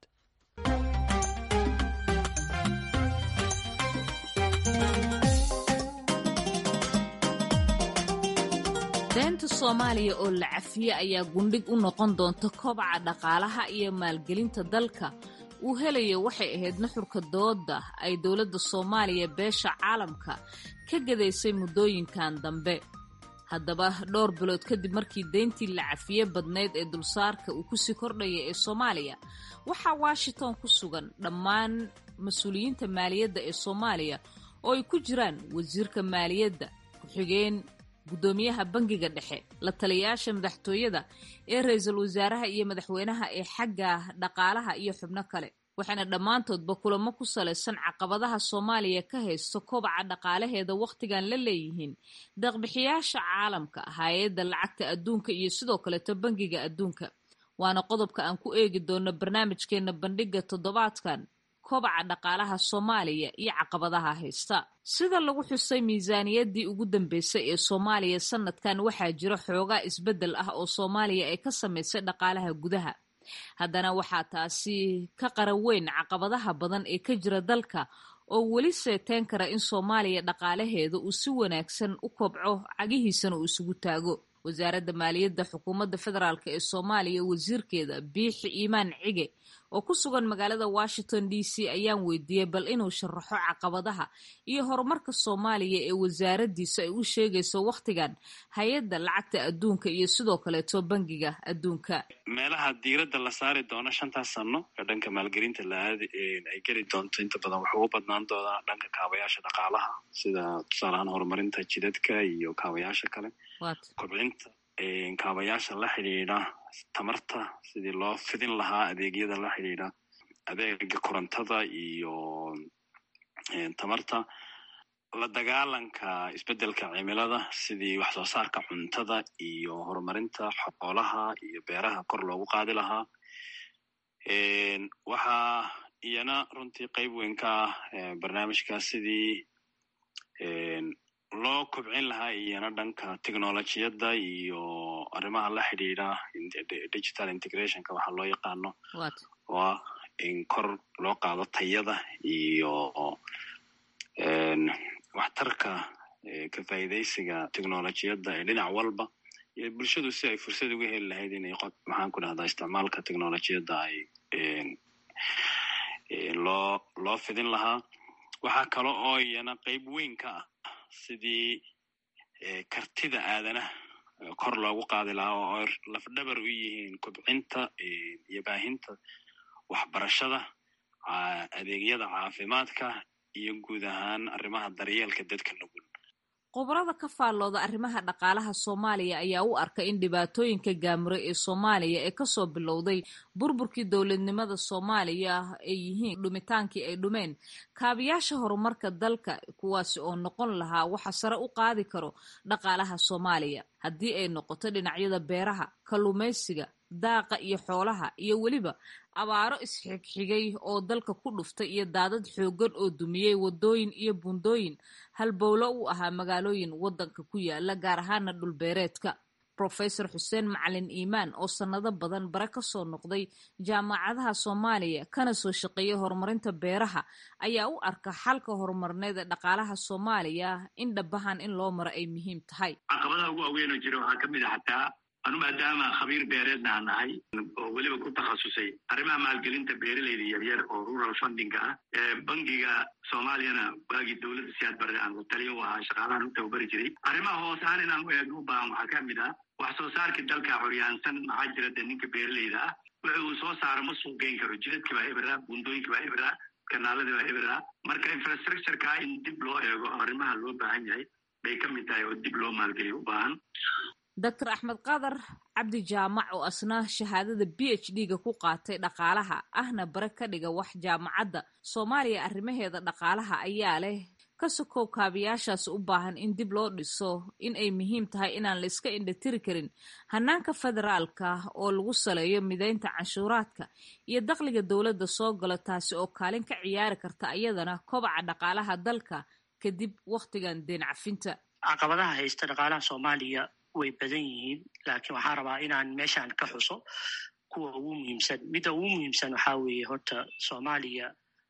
deynta Soomaaliya oo la cafiye ayaa gundhig u noqon doonta kobaca dhaqaalaha iyo maalgelinta dalka uu helayo. waxay ahayd nuxurka dooda ay dowladda Soomaaliya beesha caalamka ka gadaysay muddooyinkan dambe. haddaba dhowr bilood kadib markii deyntii la cafiye badnayd ee dulsaarka uu kusii kordhaya ee Soomaaliya, waxaa Washington ku sugan dhammaan mas-uuliyiinta maaliyadda ee Soomaaliya oo ay ku jiraan wasiirka maaliyadda, ku-xigeen gudoomiyaha bangiga dhexe, la taliyayaasha madaxtooyada ee ra'iisul wasaaraha iyo madaxweynaha ee xagga dhaqaalaha iyo xubno kale. waxaana dhammaantoodba kulamo ku salaysan caqabadaha Soomaaliya ka haysto kobaca dhaqaalaheeda wakhtigan la leeyihiin deeq-bixiyaasha caalamka, hay'adda lacagta adduunka iyo sidoo kaleeto bangiga adduunka. waana qodobka aan ku eegi doono barnaamijkeena bandhiga toddobaadkan, kobaca dhaqaalaha Soomaaliya iyo caqabadaha haysta. sida lagu xusay miisaaniyaddii ugu dambeysay ee Soomaaliya sanadkan, waxaa jira xoogaa isbeddel ah oo Soomaaliya ay ka samaysay dhaqaalaha gudaha. haddana waxaa taasi ka qaran weyn caqabadaha badan ee ka jira dalka oo weli seeteen kara in Soomaaliya dhaqaalaheeda uu si wanaagsan u kobco, cagihiisana uu isugu taago. wasaaradda maaliyadda xukuumadda federaalk ee Soomaaliya wasiirkeeda Biixi Iimaan Cige oo ku sugan magaalada Washington DC ayaan weydiiyey bal inuu sharaxo caqabadaha iyo horumarka Soomaaliya ee wasaaraddiisa ay u sheegayso wakhtigan hay-adda lacagta adduunka iyo sidoo kaleeto bangiga adduunka. meelaha diiradda la saari doono 5 sano ee dhanka maalgelinta ay geli doonto inta badan wuxuu u badnaan doonaa dhanka kaabayaasha dhaqaalaha, sida tusaalahaan horumarinta jidadka iyo kaabayaasha kale, kobcinta kaabayaasha la xidhiidha tamarta, sidii loo fidin lahaa adeegyada la xidhiidha adeega korontada iyo tamarta, la dagaalanka isbeddelka cimilada, sidii wax soo saarka cuntada iyo horumarinta xoolaha iyo beeraha kor loogu qaadi lahaa. waxaa iyana runtii qayb weyn ka ah barnaamijkaas sidii loo kobcin lahaa iyana dhanka technolojiyadda iyo arrimaha la xidhiidha digital integrationka waxaa loo yaqaano, oo ah in kor loo qaado tayada iyo waxtarka ka faa'iidaysiga technolojiyadda ee dhinac walba, iyo bulshadu si ay fursad uga heli lahayd inay maxaan ku dhahdaa isticmaalka technolojiyadda ay loo fidin lahaa. waxaa kale oo iyana qayb weyn ka ah sidii kartida aadanaha kor loogu qaadi lahaa oo ay lafdhabar u yihiin kobcinta iyo baahinta waxbarashada, adeegyada caafimaadka iyo guud ahaan arrimaha daryeelka dadka nugul. khubarada ka faallooda arrimaha dhaqaalaha Soomaaliya ayaa u arka in dhibaatooyinka gaamure ee Soomaaliya ee kasoo bilowday burburkii dowladnimada Soomaaliya ay yihiin dhumitaankii ay dhumeen kaabiyaasha horumarka dalka kuwaasi oo noqon lahaa waxa sare u qaadi karo dhaqaalaha Soomaaliya haddii ay noqoto dhinacyada beeraha, kalluumaysiga, daaqa iyo xoolaha iyo weliba abaaro isxigxigay oo dalka ku dhuftay iyo daadad xooggan oo dumiyey wadooyin iyo buundooyin halbowlo u ahaa magaalooyin wadanka ku yaala gaar ahaana dhulbeereedka. Professor Xuseen Macalin Iimaan oo sanado badan bare ka soo noqday jaamacadaha Soomaaliya kana soo shaqeeyay horumarinta beeraha ayaa u arka xalka horumarneed ee dhaqaalaha Soomaaliya in dhabahan in loo maro ay muhiim tahay. Caqabadaha ugu waaweyn oo jira waxaa ka mid ah xataa anu maadaama khabiir beereedna aan nahay oo weliba ku takhasusay arrimaha maalgelinta beeralayda yaryar oo rural funding ah bangiga Soomaaliyana waagii dowladda siyaad barre aan ku taliyo waa shaqaalahan u tababari jiray arrimaha hoos ahaan inaan u eegno u baahan waxaa ka mid ah wax soo saarka dalka xoryaansan maxaa jira de ninka beeralayda ah wuxuu uu soo saaro ma suuq geyn karo jidadkii baa ebera buundooyinkii baa ebera kanaaladii baa ebera marka infrastructureka in dib loo eego arrimaha loo baahan yahay bay ka mid tahay oo dib loo maalgeliyo u baahan. Dr. Axmed Qadar Cabdi Jaamac oo asna shahaadada PhD-ga ku qaatay dhaqaalaha ahna bare ka dhiga wax jaamacadda Soomaaliya arrimaheeda dhaqaalaha ayaa leh ka sokow kaabiyaashaas u baahan in dib loo dhiso in ay muhiim tahay inaan la iska indhatiri karin hanaanka federaalka oo lagu saleeyo mideynta canshuuraadka iyo dakhliga dowladda soo gala taasi oo kaalin ka ciyaari karta iyadana kobaca dhaqaalaha dalka kadib waqtigan deen cafinta. Caqabadaha haysta dhaqaalaha Soomaaliya way badan yihiin laakiin waxaan rabaa inaan meeshaan ka xuso kuwa ugu muhiimsan. Midda ugu muhiimsan waxaa weeye horta Soomaaliya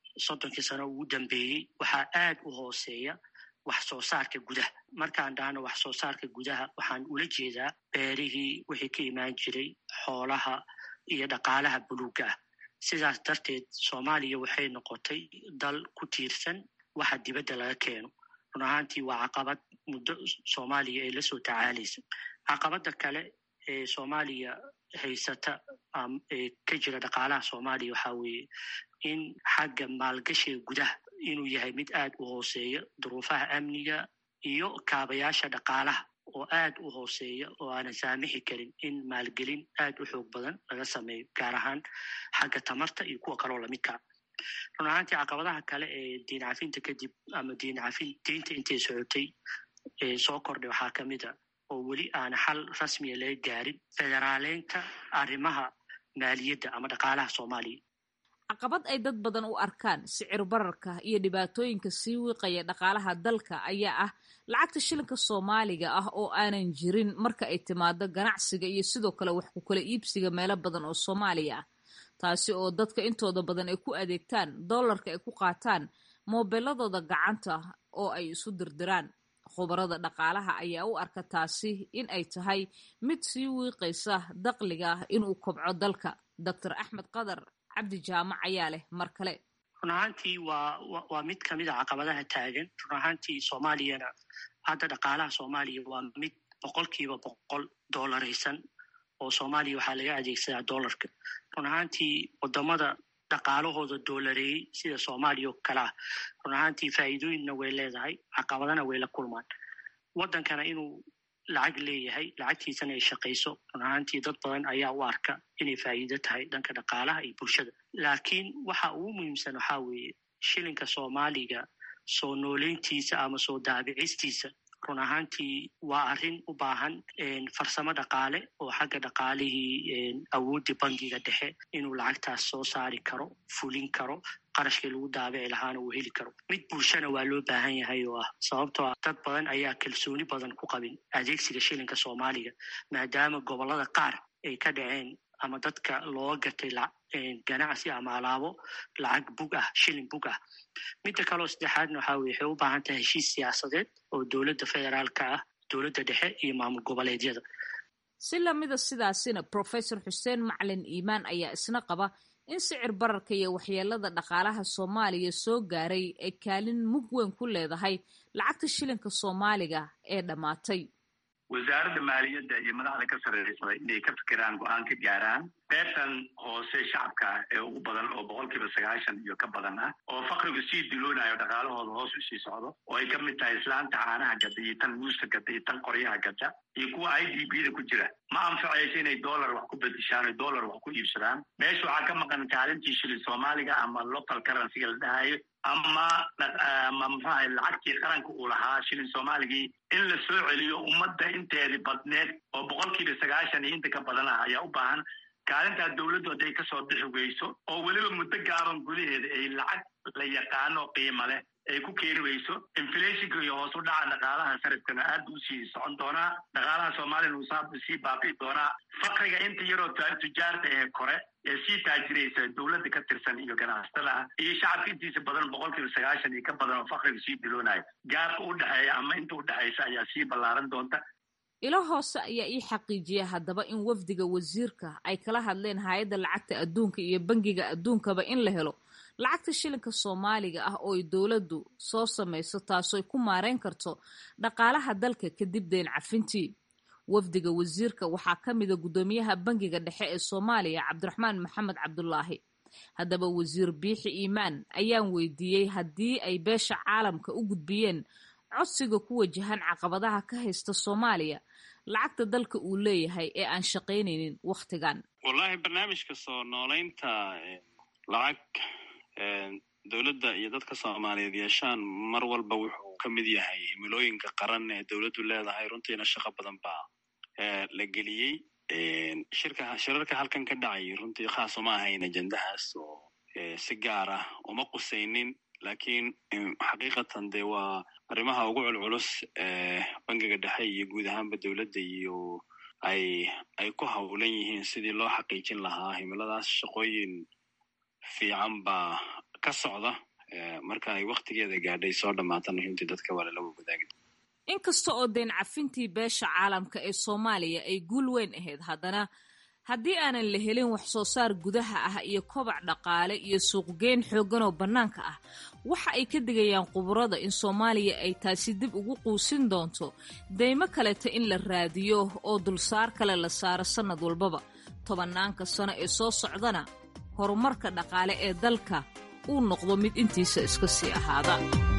30 sano ugu dambeeyey waxaa aad u hooseeya wax soo saarka gudaha. Markaan dhahno wax soo saarka gudaha waxaan ula jeedaa beerihii wixii ka imaan jiray xoolaha iyo dhaqaalaha buluugga ah. Sidaas darteed Soomaaliya waxay noqotay dal ku tiirsan waxa dibadda laga keeno. run ahaantii waa caqabad muddo Soomaaliya ay la soo tacaalaysa. Caqabada kale ee Soomaaliya haysata ee ka jira dhaqaalaha Soomaaliya waxaa weeye in xagga maalgashiga gudaha inuu yahay mid aad u hooseeya duruufaha amniga iyo kaabayaasha dhaqaalaha oo aad u hooseeya oo aanan saamixi karin in maalgelin aad u xoog badan laga sameeyo gaar ahaan xagga tamarta iyo kuwa kaloo lamidka. run ahaantii caqabadaha kale ee diin cafinta kadib ama diinta intay socotay ee soo kordhay waxaa ka mid a oo weli aan xal rasmiya laga gaarin federaaleynta arrimaha maaliyadda ama dhaqaalaha Soomaaliya. Caqabad ay dad badan u arkaan sicir bararka iyo dhibaatooyinka sii wiiqaya dhaqaalaha dalka ayaa ah lacagta shilinka Soomaaliga ah oo aanan jirin marka ay timaado ganacsiga iyo sidoo kale wax ku kala iibsiga meelo badan oo Soomaaliya ah. Taasi oo dadka intooda badan ay ku adeegtaan dollarka ay ku qaataan moobiladooda gacanta oo ay isu dirdiraan. Khubarada dhaqaalaha ayaa u arka taasi in ay tahay mid sii wiiqaysa dakhliga inuu kobco dalka. Dr. Axmed Qadar Cabdi Jaamac ayaa leh mar kale. run ahaantii waa mid ka mid a caqabadaha taagan. run ahaantii Soomaaliyana hadda dhaqaalaha Soomaaliya waa mid 100% dollaraysan oo Soomaaliya waxaa laga adeegsadaa dollarka. run ahaantii wadamada dhaqaalahooda dollareeyay sida Soomaaliya oo kale ah run ahaantii faa'iidooyinna way leedahay caqabadana way la kulmaan. Wadankana inuu lacag leeyahay lacagtiisana ay shaqayso run ahaantii dad badan ayaa u arka inay faa'iido tahay dhanka dhaqaalaha iyo bulshada. Laakiin waxa ugu muhiimsan waxaa weeye shilinka Soomaaliga soo nooleyntiisa ama soo daabicistiisa run ahaantii waa arrin u baahan farsamo dhaqaale oo xagga dhaqaalihii awoodda bangiga dhexe inuu lacagtaas soo saari karo fulin karo qarashkii lagu daabici lahaana uu heli karo. Mid bulshana waa loo baahan yahay oo ah sababtoo ah dad badan ayaa kalsooni badan ku qabin adeegsiga shilinka Soomaaliga maadaama gobolada qaar ay ka dhaceen ama dadka loo gatay ganacsi ama alaabo lacag bug ah shilin bug ah. midda kaloo saddexaadna waxaa weeye waxay u baahan tahay heshiis siyaasadeed oo dowladda federaalka ah dowladda dhexe iyo maamul goboleedyada. Si lamida sidaasina Professor Xuseen Macalin Iimaan ayaa isna qaba in sicir bararka iyo waxyeelada dhaqaalaha Soomaaliya soo gaaray ay kaalin mug weyn ku leedahay lacagta shilinka Soomaaliga ee dhamaatay. wasaaradda maaliyadda iyo madaxda ka sarreysada inay ka fikiraan go-aan ka gaaraan qaybtan hoose shacabka ee ugu badan oo 90% iyo ka badan ah oo faqrigu sii diloonayo dhaqaalahooda hoos u sii socdo oo ay ka mid tahay islaanta caanaha gadda iyo tan muuska gadda iyo tan qoryaha gadda iyo kuwa IDB-da ku jira ma anfacayso inay dollar wax ku bedeshaan oo dollar wax ku iibsadaan meesha waxaa ka maqan kaalintii shilin Soomaaliga ama local currency la dhahayo ama maxaa lacagtii qaranka uu lahaa shilin Soomaaligii in la soo celiyo ummadda inteedii badneed oo 90% inta ka badan ah ayaa u baahan kaalinta dawladdu haday ka soo bixi weyso oo waliba muddo gaaban gudaheeda ay lacag la yaqaano qiimo leh ay ku keeni weyso inflation iyo hoos u dhaca dhaqaalaha sarifkana aad u sii socon doonaa dhaqaalaha Soomaaliya uu sii baaqi doonaa faqriga inta yaroo tujaarta ee kore ee sii taajiraysa dawladda ka tirsan iyo ganacsatada iyo shacabka intiisa badan 90% iyo ka badan oo faqriga sii diloonayo gaarka u dhaxeeya ama inta u dhaxaysa ayaa sii ballaaran doonta ilo hoose ayaa ii xaqiijiyay haddaba in wafdiga wasiirka ay kala hadleen hay'adda lacagta adduunka iyo bangiga adduunkaba in la helo lacagta shilinka Soomaaliga ah oo ay dawladdu soo samayso taasoo ay ku maareyn karto dhaqaalaha dalka kadib deyn cafintii wafdiga wasiirka waxaa ka mid ah gudoomiyaha bangiga dhexe ee Soomaaliya Cabdiraxmaan Maxamed Cabdullaahi haddaba wasiir Biixi Iimaan ayaan weydiiyey haddii ay beesha caalamka u gudbiyeen codsiga ku wajahan caqabadaha ka haysta Soomaaliya lacagta dalka uu leeyahay ee aan shaqaynaynin waqtigan wallahi barnaamijka soo nooleynta lacag dawladda iyo dadka Soomaaliyeed yeeshaan mar walba wuxuu ka mid yahay himilooyinka qaran ee dawladdu leedahay runtiina shaqo badan baa la geliyey shirarka halkan ka dhacay runtii khaas uma ahayn ajandahaas oo si gaar ah uma qusaynin laakiin xaqiiqatan dee waa arrimaha ugu culculus bangiga dhexe iyo guud ahaanba dawladda iyo ay ku hawlan yihiin sidii loo xaqiijin lahaa himiladaas shaqooyin fiican baa ka socda marka ay waqtigeeda gaadhay soo dhammaatana runtii dadka waa lala wadaagi inkasta oo deyn cafintii beesha caalamka ee Soomaaliya ay guul weyn ahayd haddana haddii aanan la helin wax soo saar gudaha ah iyo kobac dhaqaale iyo suuqgeyn xooggan oo bannaanka ah waxa ay ka digayaan khubarada in Soomaaliya ay taasi dib ugu quusin doonto deymo kaleeta in la raadiyo oo dulsaar kale la saaro sanad walbaba tobanaanka sano ee soo socdana horumarka dhaqaale ee dalka uu noqdo mid intiisa iska sii ahaada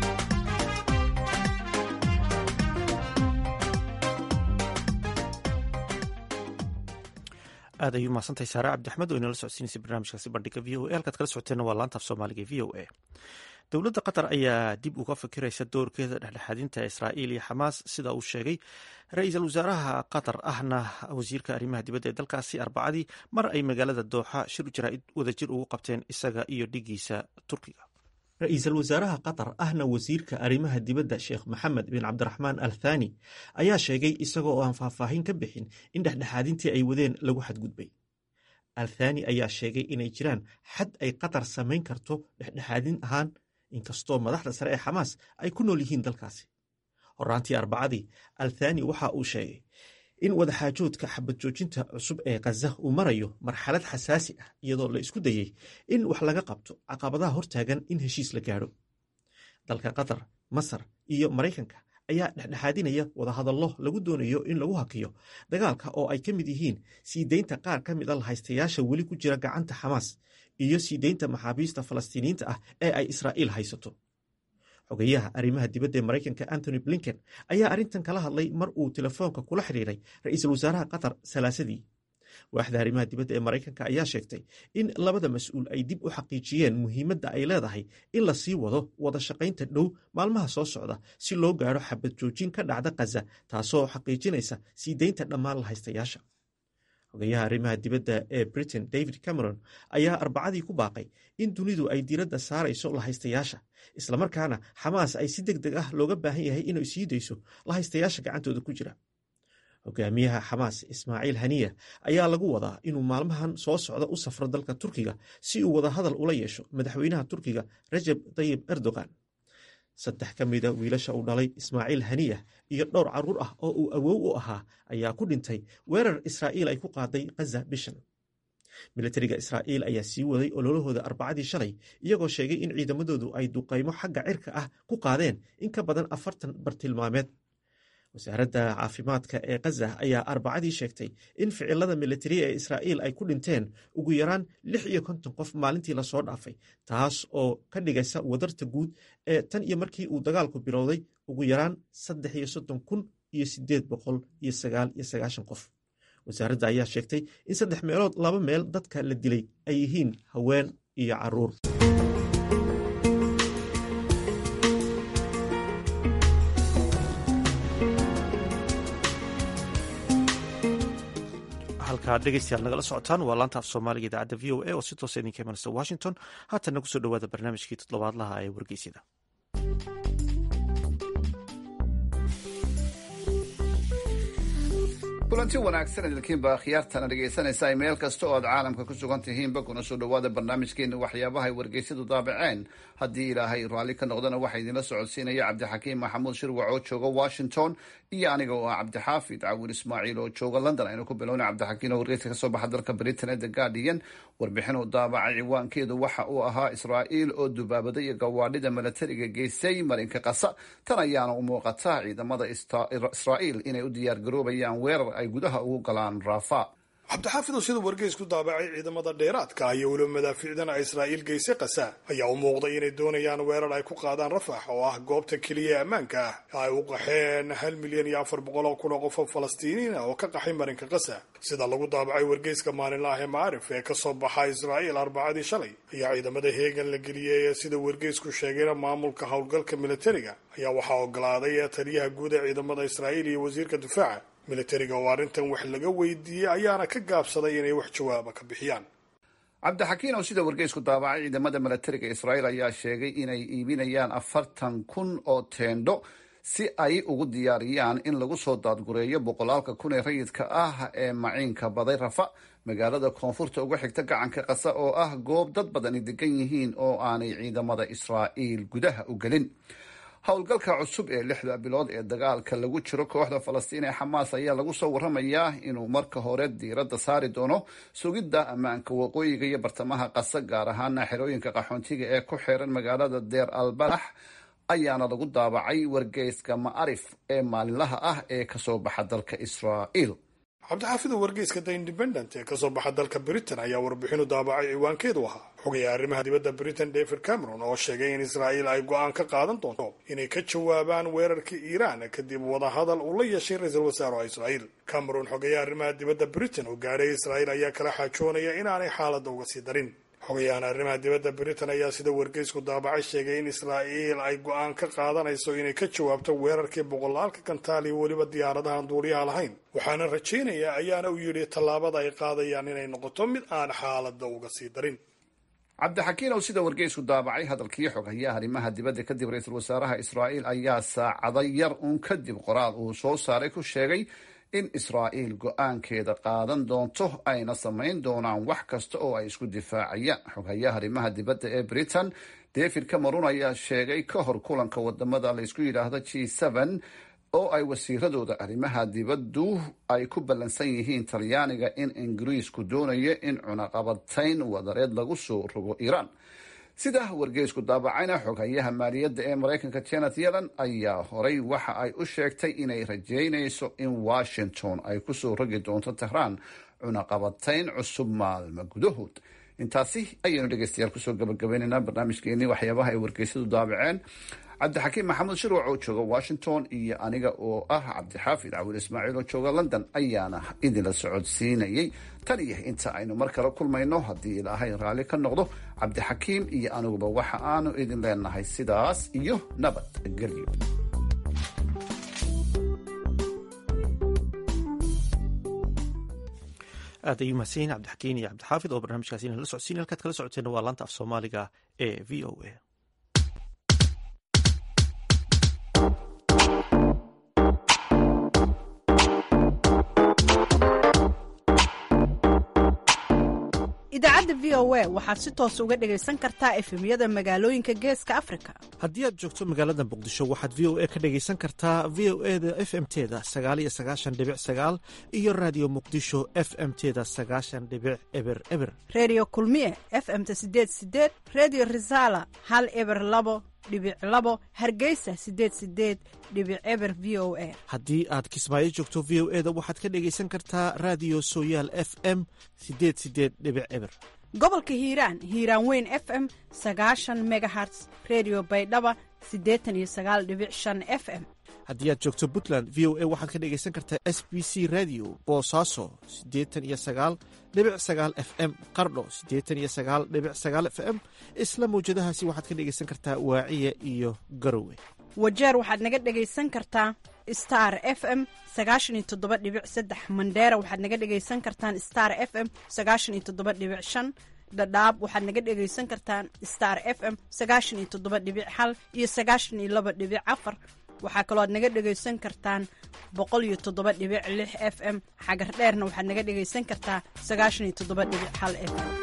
aad ayuu mahadsantahay saare cabdixmed oo inala socodsiinaysay barnaamijkaasi bandhiga v o a halkaad kala socoteenna waa laanta af soomaaliga v o a dowladda qatar ayaa dib uga fikiraysa doorkeeda dhexdhexaadinta israa'iil iyo xamaas sida uu sheegay ra-iisul wasaaraha qatar ahna wasiirka arrimaha dibadda ee dalkaasi arbacadii mar ay magaalada dooxa shir jaraa'id wadajir ugu qabteen isaga iyo dhigiisa turkiga ra-iisul wasaaraha qatar ahna wasiirka arrimaha dibadda sheekh maxamed bin cabdiraxmaan al thani ayaa sheegay isagoo aan faahfaahin ka bixin in dhexdhexaadintii ay wadeen lagu xadgudbay al thani ayaa sheegay inay jiraan xad ay qatar samayn karto dhexdhexaadin ahaan inkastoo madaxda sare ee xamaas ay ku nool yihiin dalkaasi horaantii arbacadii al thani waxa uu sheegay in wadaxaajoodka xabad joojinta cusub ee khaza uu marayo marxalad xasaasi ah iyadoo la isku dayey in wax laga qabto caqabadaha hortaagan in heshiis la gaadho dalka qatar masar iyo maraykanka ayaa dhexdhexaadinaya wadahadallo lagu doonayo in lagu hakiyo dagaalka oo ay ka mid yihiin sii deynta qaar ka mid a lahaystayaasha weli ku jira gacanta xamaas iyo sii deynta maxaabiista falastiiniyiinta ah ee ay israa'iil haysato xogeyaha arrimaha dibadda ee maraykanka antony blinken ayaa arrintan kala hadlay mar uu telefoonka kula xidhiiray ra-iisul wasaaraha qatar salaasadii waaxda arrimaha dibadda ee maraykanka ayaa sheegtay in labada mas-uul ay dib u xaqiijiyeen muhiimadda ay leedahay in la sii wado wada shaqaynta dhow maalmaha soo socda si loo gaadho xabad joojin ka dhacda khaza taasoo xaqiijinaysa sii deynta dhammaan lahaystayaasha xogeyaha arrimaha dibadda ee britain david cameron ayaa arbacadii ku baaqay in dunidu ay diiradda saarayso lahaystayaasha islamarkaana xamaas ay si deg deg ah looga baahan yahay inay sii dayso lahaystayaasha gacantooda ku jira hogaamiyaha xamaas ismaaciil haniya ayaa lagu wadaa inuu maalmahan soo socda u safro dalka turkiga si uu wadahadal ula yeesho madaxweynaha turkiga rajab tayyib erdogan 3 ka mida wiilasha uu dhalay ismaaciil haniya iyo dhowr carruur ah oo uu awow u ahaa ayaa ku dhintay weerar israa'iil ay ku qaaday khaza bishan milatariga israa'iil ayaa sii waday ololahooda arbacadii shalay iyagoo sheegay in ciidamadoodu ay duqaymo xagga cirka ah ku qaadeen in ka badan 40 bartilmaameed wasaaradda caafimaadka ee khaza ayaa arbacadii sheegtay in ficilada militari ee israa'iil ay ku dhinteen ugu yaraan 56 qof maalintii lasoo dhaafay, taas oo ka dhigaysa wadarta guud ee tan iyo markii uu dagaalku bilowday ugu yaraan 33,899 qof. wasaaradda ayaa sheegtay in 3 meelood 2 meel dadka la dilay ay yihiin haween iyo caruur. halkaa dhegeystayaal nagala socotaan waa laanta af soomaaliga idaacadda v o a oo si toosa idinka imanaysa washington. haatanna kusoo dhawaada barnaamijkii toddobaadlaha ee wargeysyada. kulanti wanaagsan idinkiinba khiyaartana dhegaysanaysa meel kasta oo aad caalamka ku sugan tihiinba kuna soo dhawaada barnaamijkeena waxyaabaha ay wargeysyadu daabaceen. haddii ilaahay raalli ka noqdana waxaa idinla socodsiinaya cabdixakiim maxamuud shirwac oo jooga washington iyo aniga oo ah cabdixaafid cawil ismaaciil oo jooga london. aynu ku bilowna cabdixakiim oo wargeyska kasoo baxa dalka britain ee the guardian. warbixin uu daabacay ciwaankeedu waxa uu ahaa israa'iil oo dubaabada iyo gawaadhida milatariga geysay marinka qasa. tan ayaana u muuqata ciidamada israa'iil inay u diyaargaroobayaan weerar ay gudaha ugu galaan rafa. cabdixaafid oo sida wargeysku daabacay ciidamada dheeraadka iyo weliba madaafiicdana israa'iil geysay qasa ayaa u muuqday inay doonayaan weerar ay ku qaadaan rafax oo ah goobta keliya ee ammaanka ah. ay u qaxeen 1,400,000 oo qof oo falastiiniin ah oo ka qaxay marinka qasa. sida lagu daabacay wargeyska maalinlaha ee maarif ee kasoo baxa israa'iil arbacadii shalay ayaa ciidamada heegan la geliyey ee sida wargeysku sheegayna maamulka howlgalka militariga ayaa waxaa ogolaaday taliyaha guud ee ciidamada israa'iil iyo wasiirka difaaca. militariga oo arrintan wax laga weydiiyey ayaana ka gaabsaday inay wax jawaaba ka bixiyaan. cabdixakiin oo sida wargeysku daabacay ciidamada milatariga israa'iil ayaa sheegay inay iibinayaan 40,000 oo teendho si ay ugu diyaariyaan in lagu soo daadgureeyo 100,000 ee rayidka ah ee maciinka baday rafa, magaalada koonfurta uga xigta gacanka qasa oo ah goob dad badani degan yihiin oo aanay ciidamada israa'iil gudaha u gelin. howlgalka cusub ee 6 bilood ee dagaalka lagu jiro kooxda falastiin ee xamaas ayaa lagu soo waramayaa inuu marka hore diiradda saari doono sugidda ammaanka waqooyiga iyo bartamaha qasa, gaar ahaana xerooyinka qaxoontiga ee ku xeeran magaalada deer albalax ayaana lagu daabacay wargeyska ma'arif ee maalinlaha ah ee kasoo baxa dalka israa'iil. cabdixaafid wargeyska the independent ee kasoo baxa dalka britain ayaa warbixinu daabacay ciwaankeedu ahaa xogaya arrimaha dibadda britain david cameron oo sheegay in israa'iil ay go-aan ka qaadan doonto inay ka jawaabaan weerarkii iiraan kadib wadahadal uu la yeeshay ra-iisul wasaaraha israa'iil. cameron xogaya arrimaha dibadda britain oo gaadhay israa'iil ayaa kala xaajoonaya inaanay xaaladda uga sii darin. xogayahan arrimaha dibadda britain ayaa sida wargeysku daabacay sheegay in israa'iil ay go-aan ka qaadanayso inay ka jawaabto weerarkii 100,000 gantaal iyo weliba diyaaradahan duuliyaha lahayn. waxaana rajaynayaa ayaana u yidhi tallaabada ay qaadayaan inay noqoto mid aan xaaladda uga sii darin. cabdixakiin oo sida wargeysku daabacay hadalkii xogayaa arrimaha dibadda kadib ra-iisul wasaaraha israa'iil ayaa saacado yar uun kadib qoraal uu soo saaray ku sheegay in israa'iil go-aankeeda qaadan doonto ayna samayn doonaan wax kasta oo ay isku difaacayaan. xogayaha arrimaha dibadda ee britain david cameron ayaa sheegay ka hor kulanka wadamada laysku yidhaahdo G7 oo ay wasiiradooda arrimaha dibaddu ay ku ballansan yihiin talyaaniga in ingiriisku doonayo in cunaqabatayn wadareed lagu soo rogo iiraan. sida wargeysku daabacayna xogayaha maaliyadda ee maraykanka janet yellen ayaa horay waxa ay u sheegtay inay rajeynayso in washington ay kusoo rogi doonto tehraan cunaqabatayn cusub maalmo gudahood. intaasi ayaynu dhegeystayaal kusoo gabagabaynaynaa barnaamijkeenii waxyaabaha ay wargeysyadu daabaceen. cabdixakiim maxamuud shirwac oo jooga washington iyo aniga oo ah cabdixaafid cawil ismaaciil oo jooga london ayaana idinla socodsiinayay. tan iyo inta aynu mar kale kulmayno, haddii ilaahay raalli ka noqdo, cabdixakiim iyo aniguba waxa aanu idin leenahay sidaas iyo nabadgelyo. aad ayuu mahadsanyihin cabdixakiin iyo cabdixaafid oo barnaamijkaasi inala socodsiin. halkaad kala socoteena waa laanta af soomaaliga ee v o a. idaacadda v o a waxaad si toos uga dhagaysan kartaa efemyada magaalooyinka geeska afrika. haddii aad joogto magaalada muqdisho waxaad v o a ka dhagaysan kartaa v o e da f m teda 9 iyo radio muqdisho f m teda 90.eber. redio kulmiye f m ta 8 redio risala 1 eber 2 hargeysa 88.eber v o a. haddii aad kismaayo joogto v o eda waxaad ka dhegaysan kartaa raadiyo sooyaal f m 88.eber. gobolka hiiraan weyn f m 90 megaherts redio baydhaba 89.5 f m. haddii aad joogto puntland v o a waxaad ka dhegaysan kartaa s b c radio boosaaso 89.9 f m qardho 89.9 f m isla mawjadahaasi waxaad ka dhegaysan kartaa waaciya iyo garowe. wajeer waxaad naga dhegaysan kartaa star f m 97.3 mandheera waxaad naga dhegaysan kartaan star f m 97.5 dhadhaab waxaad naga dhegaysan kartaan star f m 97.1 iyo 92.4 waxaa kaloo aad naga dhegaysan kartaan 107.6 f m xagar dheerna waxaad naga dhegaysan kartaa 97.1 f m.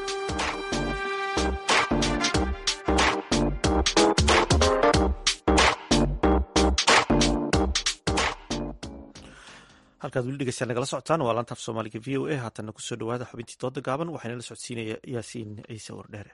halkaad weli dhegeystayaal nagala socotaan waa laanta af soomaaliga v o a. haatanna kusoo dhawaada xubintii dooda gaaban waxaana la socodsiinaya yaasiin ciise wardheere.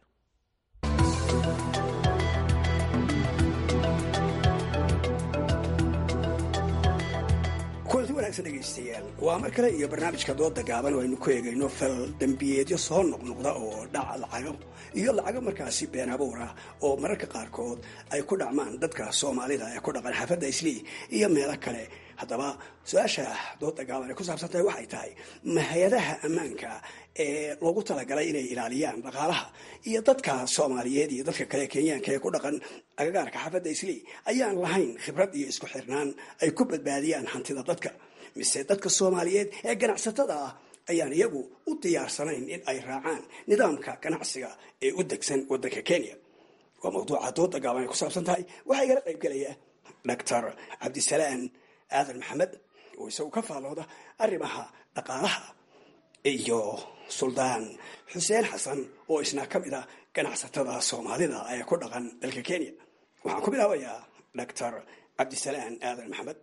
kulanti wanaagsan dhegaystayaal waa mar kale iyo barnaamijka dooda gaaban oo aynu ku eegayno fal dembiyeedyo soo noqnoqda oo dhaca lacago iyo lacago markaasi been abuur ah oo mararka qaarkood ay ku dhacmaan dadka soomaalida ee ku dhaqan xaafadda islii iyo meelo kale. haddaba su-aasha dooda gaaban ay ku saabsan tahay waxay tahay ma hay-adaha ammaanka ee loogu talagalay inay ilaaliyaan dhaqaalaha iyo dadka soomaaliyeed iyo dadka kale kenyaanka ee ku dhaqan agagaarka xaafadda islii ayaan lahayn khibrad iyo isku xirnaan ay ku badbaadiyaan hantida dadka, mise dadka soomaaliyeed ee ganacsatada ah ayaan iyagu u diyaarsanayn in ay raacaan nidaamka ganacsiga ee u degsan waddanka kenya? waa mawduuca dooda gaaban ay ku saabsan tahay. waxaa igala qayb gelaya doctor cabdisalaan aadan maxamed oo isagu ka faalooda arrimaha dhaqaalaha iyo suldaan xuseen xasan oo isna ka mid a ganacsatada soomaalida ee ku dhaqan dalka kenya. waxaan ku bilaabayaa doctor cabdisalaan aadan maxamed.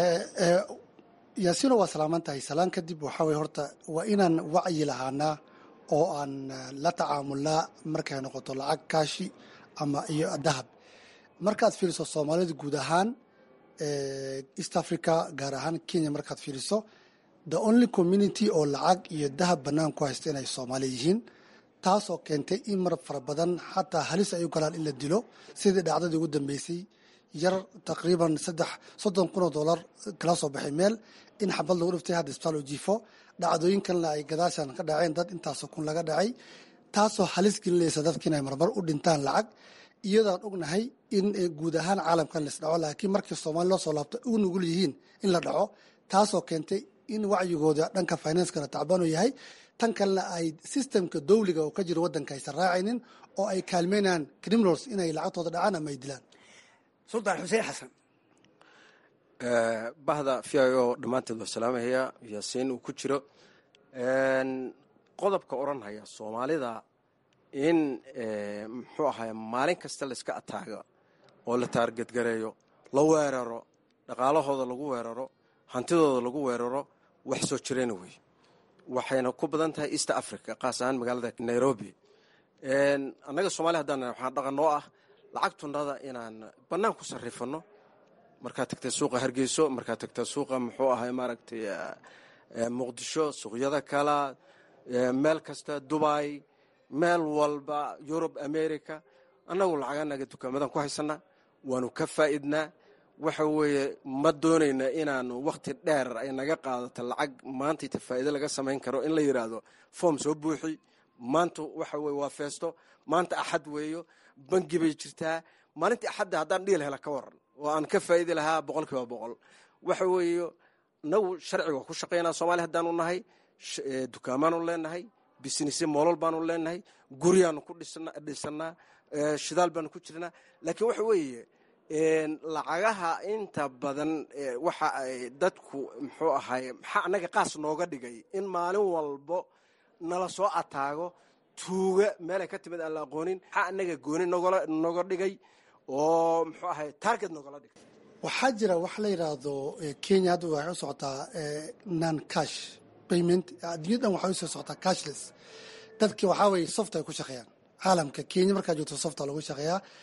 yaasiino waa salaaman tahay. salaan kadib waxaa weye horta waa inaan wacyi lahaanaa oo aan la tacaamulnaa markay noqoto lacag kaashi ama iyo dahab. markaad fiiriso soomaalida guud ahaan east africa gaar ahaan kenya markaad fiiriso the only community oo lacag iyo dahab bannaan ku haysta inay soomaali yihiin, taasoo keentay in mar fara badan xataa halis ay u galaan in la dilo, sidii dhacdadii ugu dambeysay yar taqriiban $30,000 kala soo baxay meel in xabad lagu dhiftay hadda isbitaal oo jiifo. dhacdooyinkanna ay gadaashan ka dhaceen dad intaasoo kun laga dhacay, taasoo halis gelinaysa dadka inay marmar u dhintaan lacag, iyadaan ognahay in guud ahaan caalamkan las dhaco, laakiin markii soomaali loo soo laabto u nugul yihiin in la dhaco, taasoo keentay in wacyigooda dhanka financekana tacbaan u yahay. tan kalena ay systemka dawliga oo ka jiro waddanka aysan raacaynin oo ay kaalmeynayaan criminals inay lacagtooda dhacaan ama ay dilaan. suldaan xuseen xasan. bahda v i o dhammaanteed waa salaamahaya, yaasiin uu ku jiro. qodobka odhanhaya soomaalida in muxuu ahaay maalin kasta layska ataago oo la taargetgareeyo, la weeraro, dhaqaalahooda lagu weeraro, hantidooda lagu weeraro, wax soo jirayna wey. waxayna ku badan tahay east africa, qaas ahaan magaalada nairobi. annaga soomaliya haddaan waxaan dhaqan noo ah lacagtunada inaan bannaan ku sarrifano. markaad tagtay suuqa hargeyso, markaad tagtay suuqa muxuu ahay maaragtay muqdisho, suuqyada kala, meel kasta, dubai, meel walba, yurub, america, annagu lacaganaga dukaamadan ku haysanaa, waanu ka faa'idnaa. waxa weeye ma doonayna inaanu wakhti dheer ay naga qaadato lacag maanta ita faa'iido laga samayn karo in la yidhaahdo foom soo buuxi maanta. waxa weye waa feesto, maanta axad weeyo, bangi bay jirtaa. maalintii axadda haddaan dhiil hela ka waran oo aan ka faa'idi lahaa 100%. waxa weeye nagu sharciga ku shaqaynaa soomaaliya haddaanu nahay, dukaamaanu leenahay, business moolol baanu leenahay, guryaanu ku dhisannaa, shidaal baanu ku jirnaa. laakiin waxa weeye lacagaha inta badan waxa ay dadku muxuu ahay maxaa annaga qaas nooga dhigay in maalin walbo nala soo ataago tuuga meelay ka timid aan la aqoonin. maxaa annaga gooni noga dhigay oo muxuu ahay target nogala dhigay? waxaa jira wax la yidhaahdo kenya hadda waxay u socotaa non cash payment. adduunyadan waxay usoo socotaa cashless. dadki waxaa weye soft ay ku shaqeeyaan caalamka. kenya markaa joogto softa lagu shaqeeyaa.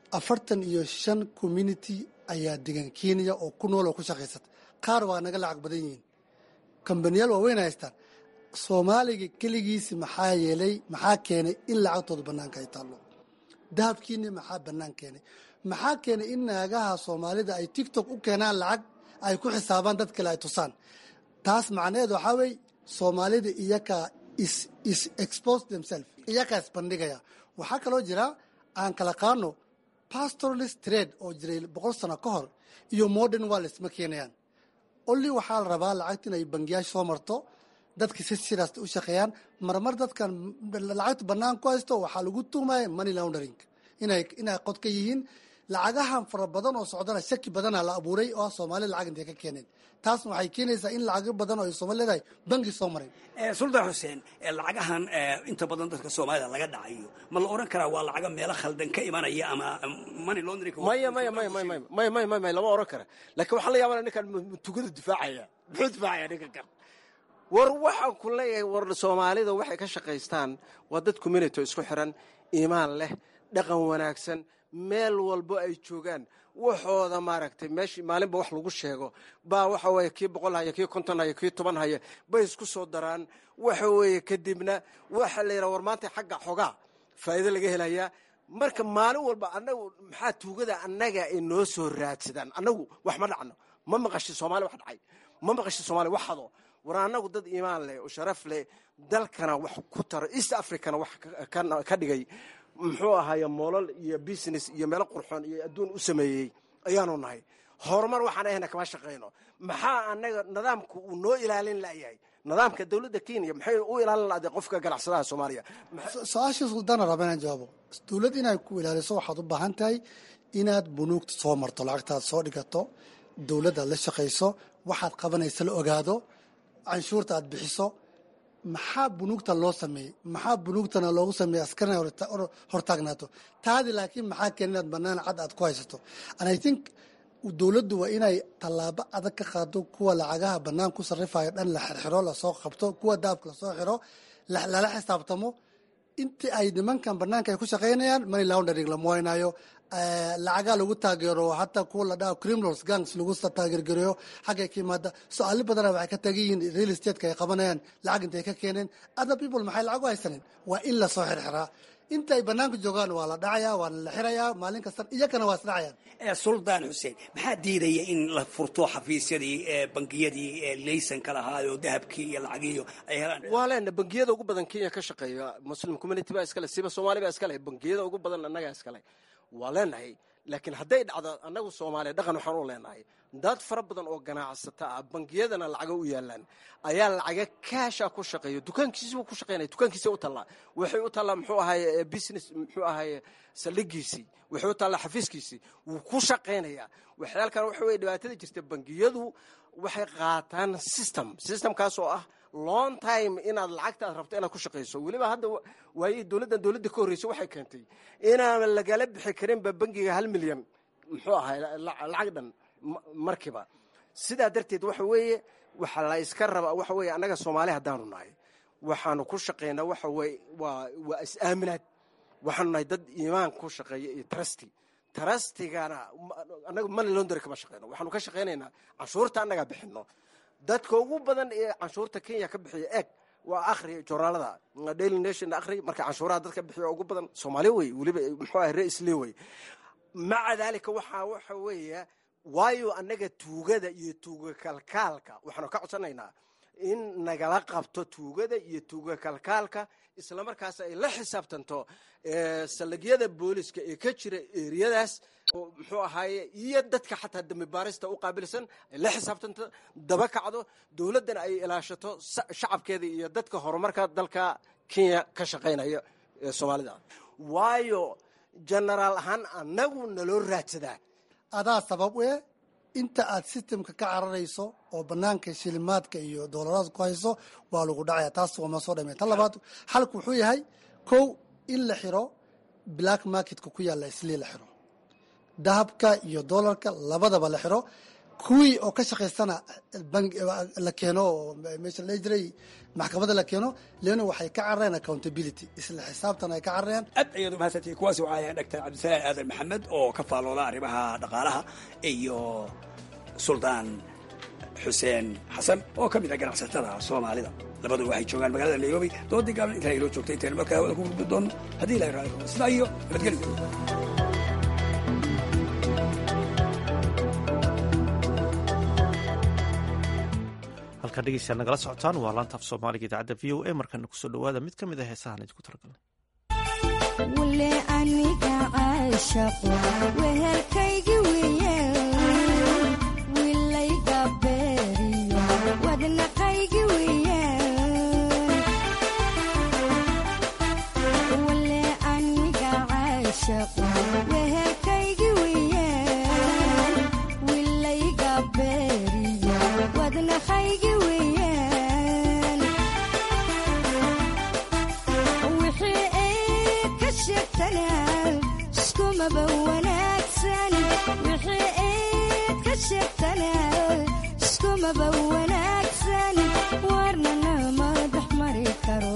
45 community ayaa degan Kenya oo ku nool oo ku shaqaysata qaar waa naga lacag badan yihiin kambaniyaal waaweyn haystaan Soomaaliga keligiisa maxaa yeelay maxaa keenay in lacagtooda banaanka ay taalo dahabkiina maxaa banaan keenay maxaa keenay in naagaha Soomaalida ay TikTok u keenaan lacag ay ku xisaabaan dad kale ay tusaan taas macnaheedu waxa weey Soomaalida iyaka is expose themselves iyaka isbandhigaya waxaa kaloo jira aan kala qaano pastoralist trade oo jiray 100 sano ka hor iyo modern world ma keenayaan only waxaa la rabaa lacagta inay bangiyaasha soo marto dadka si sidaas u shaqeeyaan marmar dadkan lacagta banaan ku haysto waxaa lagu tuumay money laundering inay qod ka yihiin lacagahan fara badan oo socdana shaki badan la abuuray oo Soomaali lacag intee ka keeneen taas waxay keenaysaa in lacag badan oo Soomaaliyeed ay bangi soo maray Sultan Hussein lacagahan inta badan dadka Soomaalida laga dhacayo ma la oran karaa waa lacag meel khaldan ka imanaya ama money laundering may lama oran kara laakiin waxa la yaabaa ninkan tugada difaacaya muxuu difaacaya ninkan kar war waxaan ku leeyahay war Soomaalida waxay ka shaqaystaan waa dad community isku xiran iimaan leh dhaqan wanaagsan meel walba ay joogaan waxooda maaragtay meeshii maalinba wax lagu sheego baa waxa weeye kii 100 haya kii 50 haya kii 10 haya bay isku soo daraan waxa weeye kadibna waxa la yiraahdo war maanta xagga xogaa faa'iido laga helayaa marka maalin walba anagu maxaa tuugada anaga inoo soo raadsadaan anagu wax ma dhacno ma maqashay Soomaali wax dhacay ma maqashay Soomaali wax hado war anagu dad iimaan leh oo sharaf leh dalkana wax ku tar East Africana wax ka dhigay muxuu ahaayay moolal iyo business iyo meel qurxoon iyo adduun u sameeyay ayaanu nahay horumar waxaan ahna kama shaqeyno maxaa anaga nidaamku uu noo ilaalin laayahay nidaamka dawladda Kenya maxay u ilaalin lahayd qofka ganacsadaha Soomaaliya su'aasha sultan rabaan jawaabo dawladda inay ku ilaaliso waxaad u baahan tahay inaad bunuugta soo marto lacagtaad soo dhigato dawladda la shaqeyso waxaad qabanayso la ogaado canshuurta aad bixiso maxaa bunuugta loo sameeyay maxaa bunuugtana loogu sameeyay askarna hortaagnaato taadi laakiin maxaa keenaad banaan cad aad ku haysato and I think dawladdu waa inay tallaabo adag ka qaado kuwa lacagaha banaan ku sarrifaya dhan la xirxiro la soo qabto kuwa daabka la soo xiro la xisaabtamo intii ay nimankan banaanka ay ku shaqeynayaan money laundering la mooynayo lacaga lagu taageero hatta kuwa la dhaho criminals gangs lagu taageero xagga kiimada su'aalo badan waxay ka tagiin real estate ka qabanayaan lacag intay ka keeneen other people maxay lacag u haysaneen waa in la soo xirxiraa intay banaanka joogaan waa la dhacayaa waa la xirayaa maalin kasta iyagana waa isdhacayaan Sultan Hussein maxaa diidaya in la furto xafiisyadii bangiyadii laysanka lahaayoo dahabkii iyo lacagiyo ay helaan waaleena bangiyada ugu badan Kenya ka shaqeeya Muslim community ba iskale siba Soomaali ba iskale bangiyada ugu badan anaga iskale waleenahay laakiin haday dhacdo anagu Soomaali dhaqan waxaan u leenahay dad fara badan oo ganacsata ah bangiyadana lacag u yaalaan ayaa lacag cash ku shaqeeyo dukaankiisa ku shaqeynay dukaankiisa u talaa waxay u talaa muxuu ahaay business muxuu ahaay saligiisi wuxuu talaa xafiiskiisi wuu ku shaqeynaya waxyaalkan waxa way dhibaatada jirta bangiyadu waxay qaataan system kaas oo ah long time inaad lacagta rabto inaad ku shaqeyso waliba hadda way dawladda ka horreysay waxay keentay inaan lagala bixi karin bangiga 1 milyan muxuu ahaay lacag dhan markiba sidaa darteed waxa weeye waxa la iska raba waxa weeye anaga Soomaali hadaanu nahay waxaanu ku shaqeynaa waxa weeye waa is-aaminaad waxaanu nahay dad iimaan ku shaqeeya iyo trustigana anaga money laundering kama shaqeyno waxaanu ka shaqeynaynaa canshuurta anaga bixino dadka ugu badan ee canshuurta Kenya ka bixiya waa akhri joornaalada Daily Nation akhri marka canshuuraha dadka bixiya ugu badan Soomaali way waliba muxuu ahaay ra'iis leeway maca dalika waxa weeye waayo anaga tuugada iyo tuuga kalkaalka waxaanu ka codsanaynaa in nagala qabto tuugada iyo tuuga kalkaalka isla markaas ay la xisaabtanto salagyada booliska ee ka jira eriyadaas muxuu ahaay iyo dadka xataa dambi baarista u qaabilsan la xisaabtanto daba kacdo dawladana ay ilaashato shacabkeeda iyo dadka horumarka dalka Kenya ka shaqeynaya Soomaalida waayo general ahaan anagu naloo raadsadaa adaa sabab u ah inta aad systemka ka cararayso oo banaanka shilimaadka iyo doolaraad ku hayso waa lagu dhacaya taas waa ma soo dhamay tan labaad xalku wuxuu yahay kow in la xiro black market ku yaala isla la xiro dahabka iyo doolarka labadaba la xiro kuwii oo ka shaqaystana la keeno oo meesha la jiray maxkamadda la keeno leena waxay ka carareen accountability isla xisaabtan ay ka carareen. aad ayaad u mahadsantihi. kuwaasi waxaa ahayn dhagtar cabdisalaan aadan maxamed oo ka faalooda arrimaha dhaqaalaha iyo suldaan xuseen xasan oo ka mid ah ganacsatada soomaalida. labaduba waxay joogaan magaalada nairobi. doodii gaaban intaa inoo joogtay intaynu markaa hawada ku gudbi doono haddii ilahay raali rabo sidaa iyo nabadgelyo. halkaa dhegeystayaal nagala socotaan waa laanta af soomaaliga idaacadda v o a markana kusoo dhawaada mid ka mid a heesahan idinku talagalnay. wule aniga caashaqo wehelkaygi weeyaan wilayga beeriyo wadnaqaygi weeyaan wule aniga caashaqo wehelkaygi weeyaan wilayga beeriyo wadnaqaygi weeyaan wixii ay ka sheegtanaa iskumaba wanaagsan wixii ayd ka sheegtanaa iskumaba wanaagsan warnana ma dhex mari karo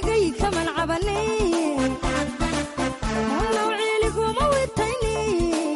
Hello,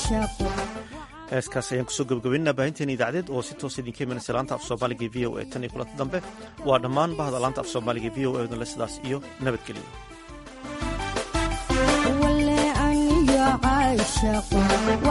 caashaqo heeskaas ayaan kusoo gabagabaynaa baahinteena idaacadeed oo si toos idinka imanaysa laanta af soomaaliga v o e tan iyo kulanta dambe waa dhammaan bahda laanta af soomaaliga v o e odinle sidaas iyo nabadgelyo wale aniyo caashaqo